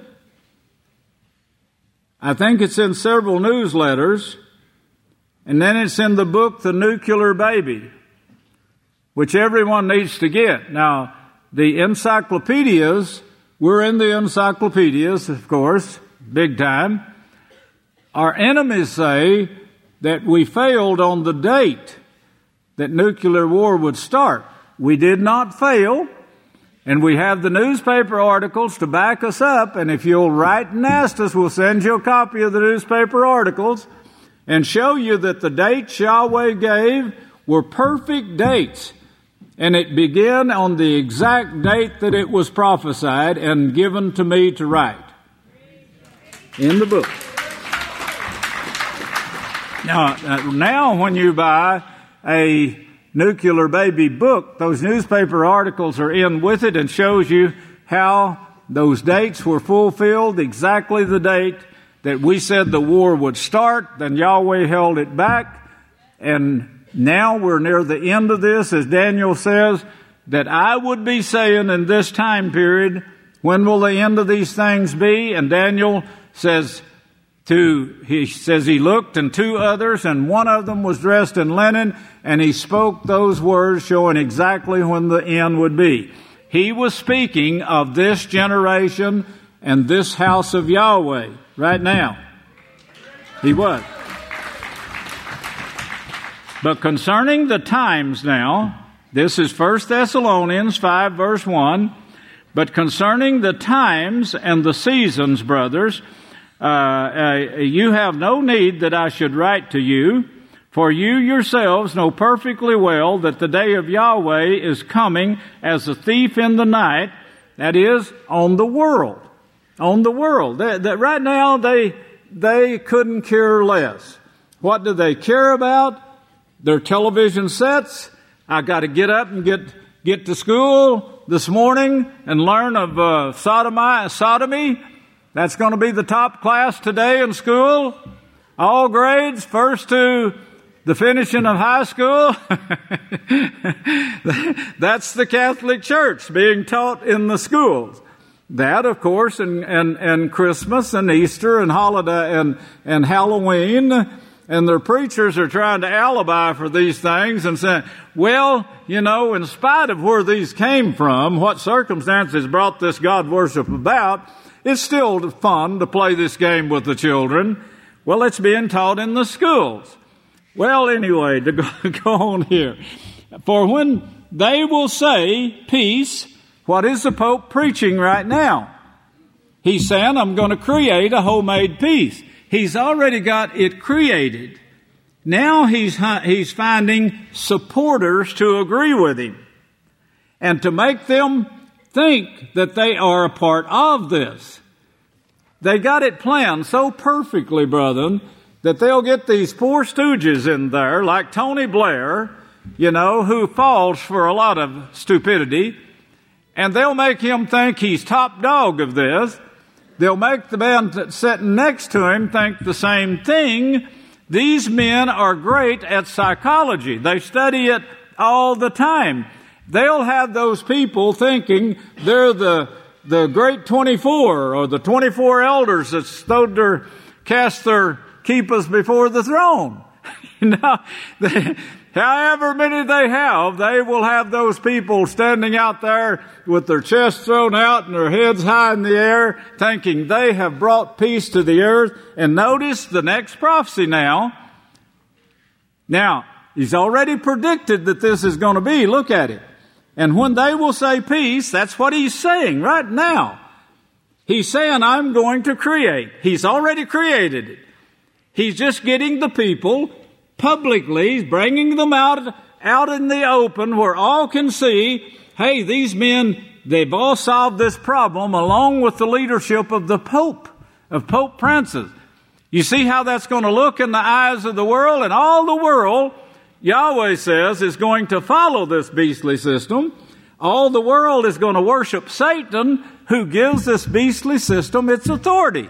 I think it's in several newsletters, and then it's in the book, The Nuclear Baby, which everyone needs to get. Now, the encyclopedias, we're in the encyclopedias, of course, big time. Our enemies say that we failed on the date that nuclear war would start. We did not fail. And we have the newspaper articles to back us up, and if you'll write and ask us, we'll send you a copy of the newspaper articles and show you that the dates Yahweh gave were perfect dates. And it began on the exact date that it was prophesied and given to me to write in the book. Now, now when you buy a Nuclear Baby book, those newspaper articles are in with it and shows you how those dates were fulfilled, exactly the date that we said the war would start, then Yahweh held it back, and now we're near the end of this, as Daniel says, that I would be saying in this time period, when will the end of these things be? And Daniel says, To, he says he looked and two others, and one of them was dressed in linen, and he spoke those words showing exactly when the end would be. He was speaking of this generation and this house of Yahweh right now. He was. But concerning the times now, this is First Thessalonians five verse one, but concerning the times and the seasons, brothers, Uh, uh, you have no need that I should write to you, for you yourselves know perfectly well that the day of Yahweh is coming as a thief in the night, that is, on the world. On the world. That, that right now, they, they couldn't care less. What do they care about? Their television sets. I got to get up and get, get to school this morning and learn of uh, sodomy, sodomy. That's going to be the top class today in school. All grades, first to the finishing of high school. That's the Catholic Church being taught in the schools. That, of course, and, and, and Christmas and Easter and holiday and, and Halloween. And their preachers are trying to alibi for these things and saying, well, you know, in spite of where these came from, what circumstances brought this God worship about, it's still fun to play this game with the children. Well, it's being taught in the schools. Well, anyway, to go, go on here. For when they will say peace, what is the Pope preaching right now? He's saying, I'm going to create a homemade peace. He's already got it created. Now he's, he's finding supporters to agree with him and to make them think that they are a part of this. They got it planned so perfectly, brethren, that they'll get these poor stooges in there, like Tony Blair, you know, who falls for a lot of stupidity, and they'll make him think he's top dog of this. they'll make the man that's sitting next to him think the same thing. These men are great at psychology. They study it all the time. They'll have those people thinking they're the the great twenty-four or the twenty-four elders that stood their, cast their keepers before the throne. Now, they, however many they have, they will have those people standing out there with their chests thrown out and their heads high in the air, thinking they have brought peace to the earth. And notice the next prophecy now. Now, he's already predicted that this is going to be. Look at it. And when they will say peace, that's what he's saying right now. He's saying, I'm going to create. He's already created it. He's just getting the people publicly, bringing them out, out in the open where all can see, hey, these men, they've all solved this problem along with the leadership of the Pope, of Pope Francis. You see how that's going to look in the eyes of the world? And all the world, Yahweh says, is going to follow this beastly system. All the world is going to worship Satan, who gives this beastly system its authority.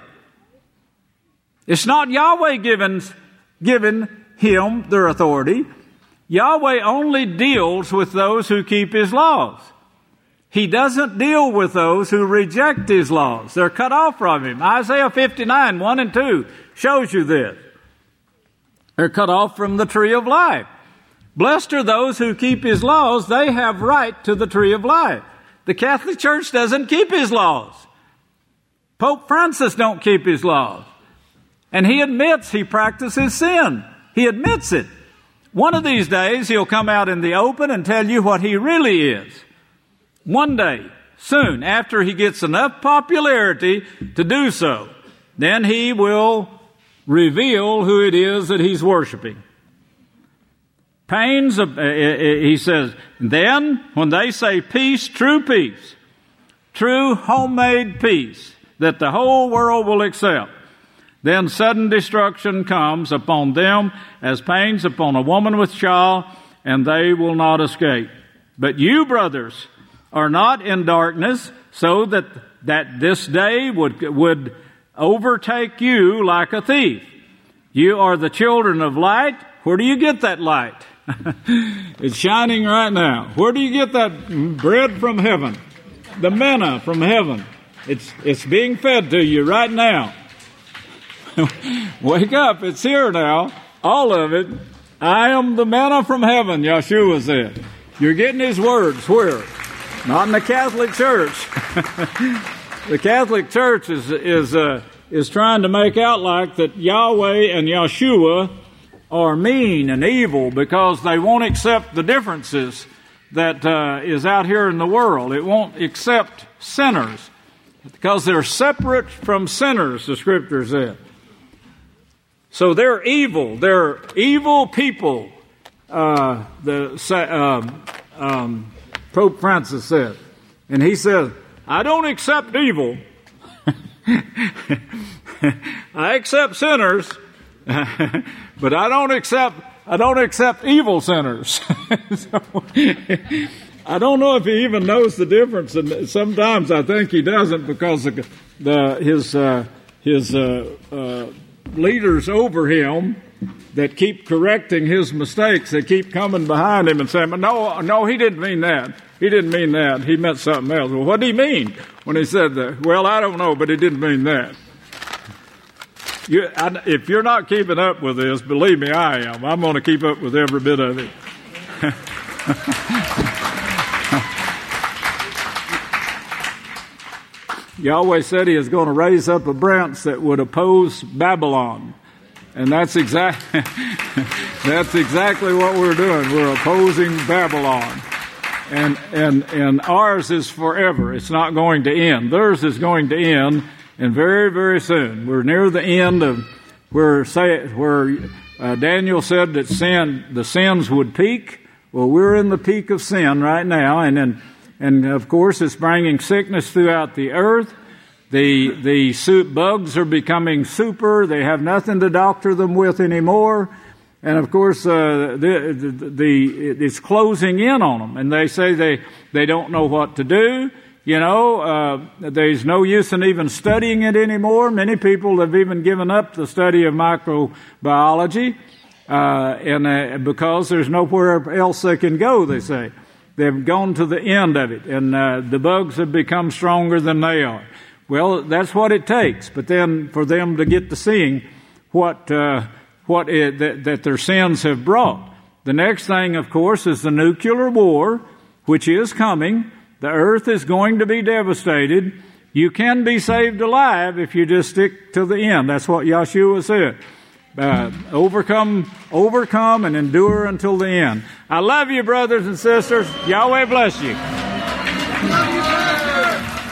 It's not Yahweh given, given him their authority. Yahweh only deals with those who keep his laws. He doesn't deal with those who reject his laws. They're cut off from him. Isaiah fifty-nine, one and two shows you this. They're cut off from the tree of life. Blessed are those who keep his laws. They have right to the tree of life. The Catholic Church doesn't keep his laws. Pope Francis don't keep his laws. And he admits he practices sin. He admits it. One of these days, he'll come out in the open and tell you what he really is. One day, soon, after he gets enough popularity to do so, then he will reveal who it is that he's worshiping. Pains, of, uh, he says, then when they say peace, true peace, true homemade peace that the whole world will accept, then sudden destruction comes upon them as pains upon a woman with child, and they will not escape. But you, brothers, are not in darkness, so that, that this day would, would overtake you like a thief. You are the children of light. Where do you get that light? It's shining right now. Where do you get that bread from heaven? The manna from heaven. It's, it's being fed to you right now. Wake up, it's here now. All of it. I am the manna from heaven, Yeshua said. You're getting his words where? Not in the Catholic Church. The Catholic Church is is uh, is trying to make out like that Yahweh and Yeshua are mean and evil because they won't accept the differences that uh, is out here in the world. It won't accept sinners because they're separate from sinners, the Scripture said. So they're evil. They're evil people, uh, the um, um, Pope Francis said. And he says, I don't accept evil. I accept sinners, but I don't accept I don't accept evil sinners. So, I don't know if he even knows the difference, and sometimes I think he doesn't because the, the his uh, his uh, uh, leaders over him that keep correcting his mistakes, they keep coming behind him and saying, "No, no, he didn't mean that. He didn't mean that. He meant something else." Well, what did he mean when he said that? Well, I don't know, but he didn't mean that. You, I, if you're not keeping up with this, believe me, I am. I'm going to keep up with every bit of it. Yahweh said he is going to raise up a branch that would oppose Babylon. And that's exactly that's exactly what we're doing. We're opposing Babylon. And and and ours is forever. It's not going to end. Theirs is going to end, and very, very soon. We're near the end of where say where uh, Daniel said that sin the sins would peak. Well, we're in the peak of sin right now, and then and of course it's bringing sickness throughout the earth. The the soup bugs are becoming super. They have nothing to doctor them with anymore. And of course, uh, the, the, the it's closing in on them. And they say they, they don't know what to do. You know, uh, there's no use in even studying it anymore. Many people have even given up the study of microbiology, uh, and uh, because there's nowhere else they can go, they say. They've gone to the end of it, and uh, the bugs have become stronger than they are. Well, that's what it takes. But then for them to get to seeing what uh, what it, that, that their sins have brought. The next thing, of course, is the nuclear war, which is coming. The earth is going to be devastated. You can be saved alive if you just stick to the end. That's what Yeshua said. Uh, overcome, overcome and endure until the end. I love you, brothers and sisters. Yahweh bless you.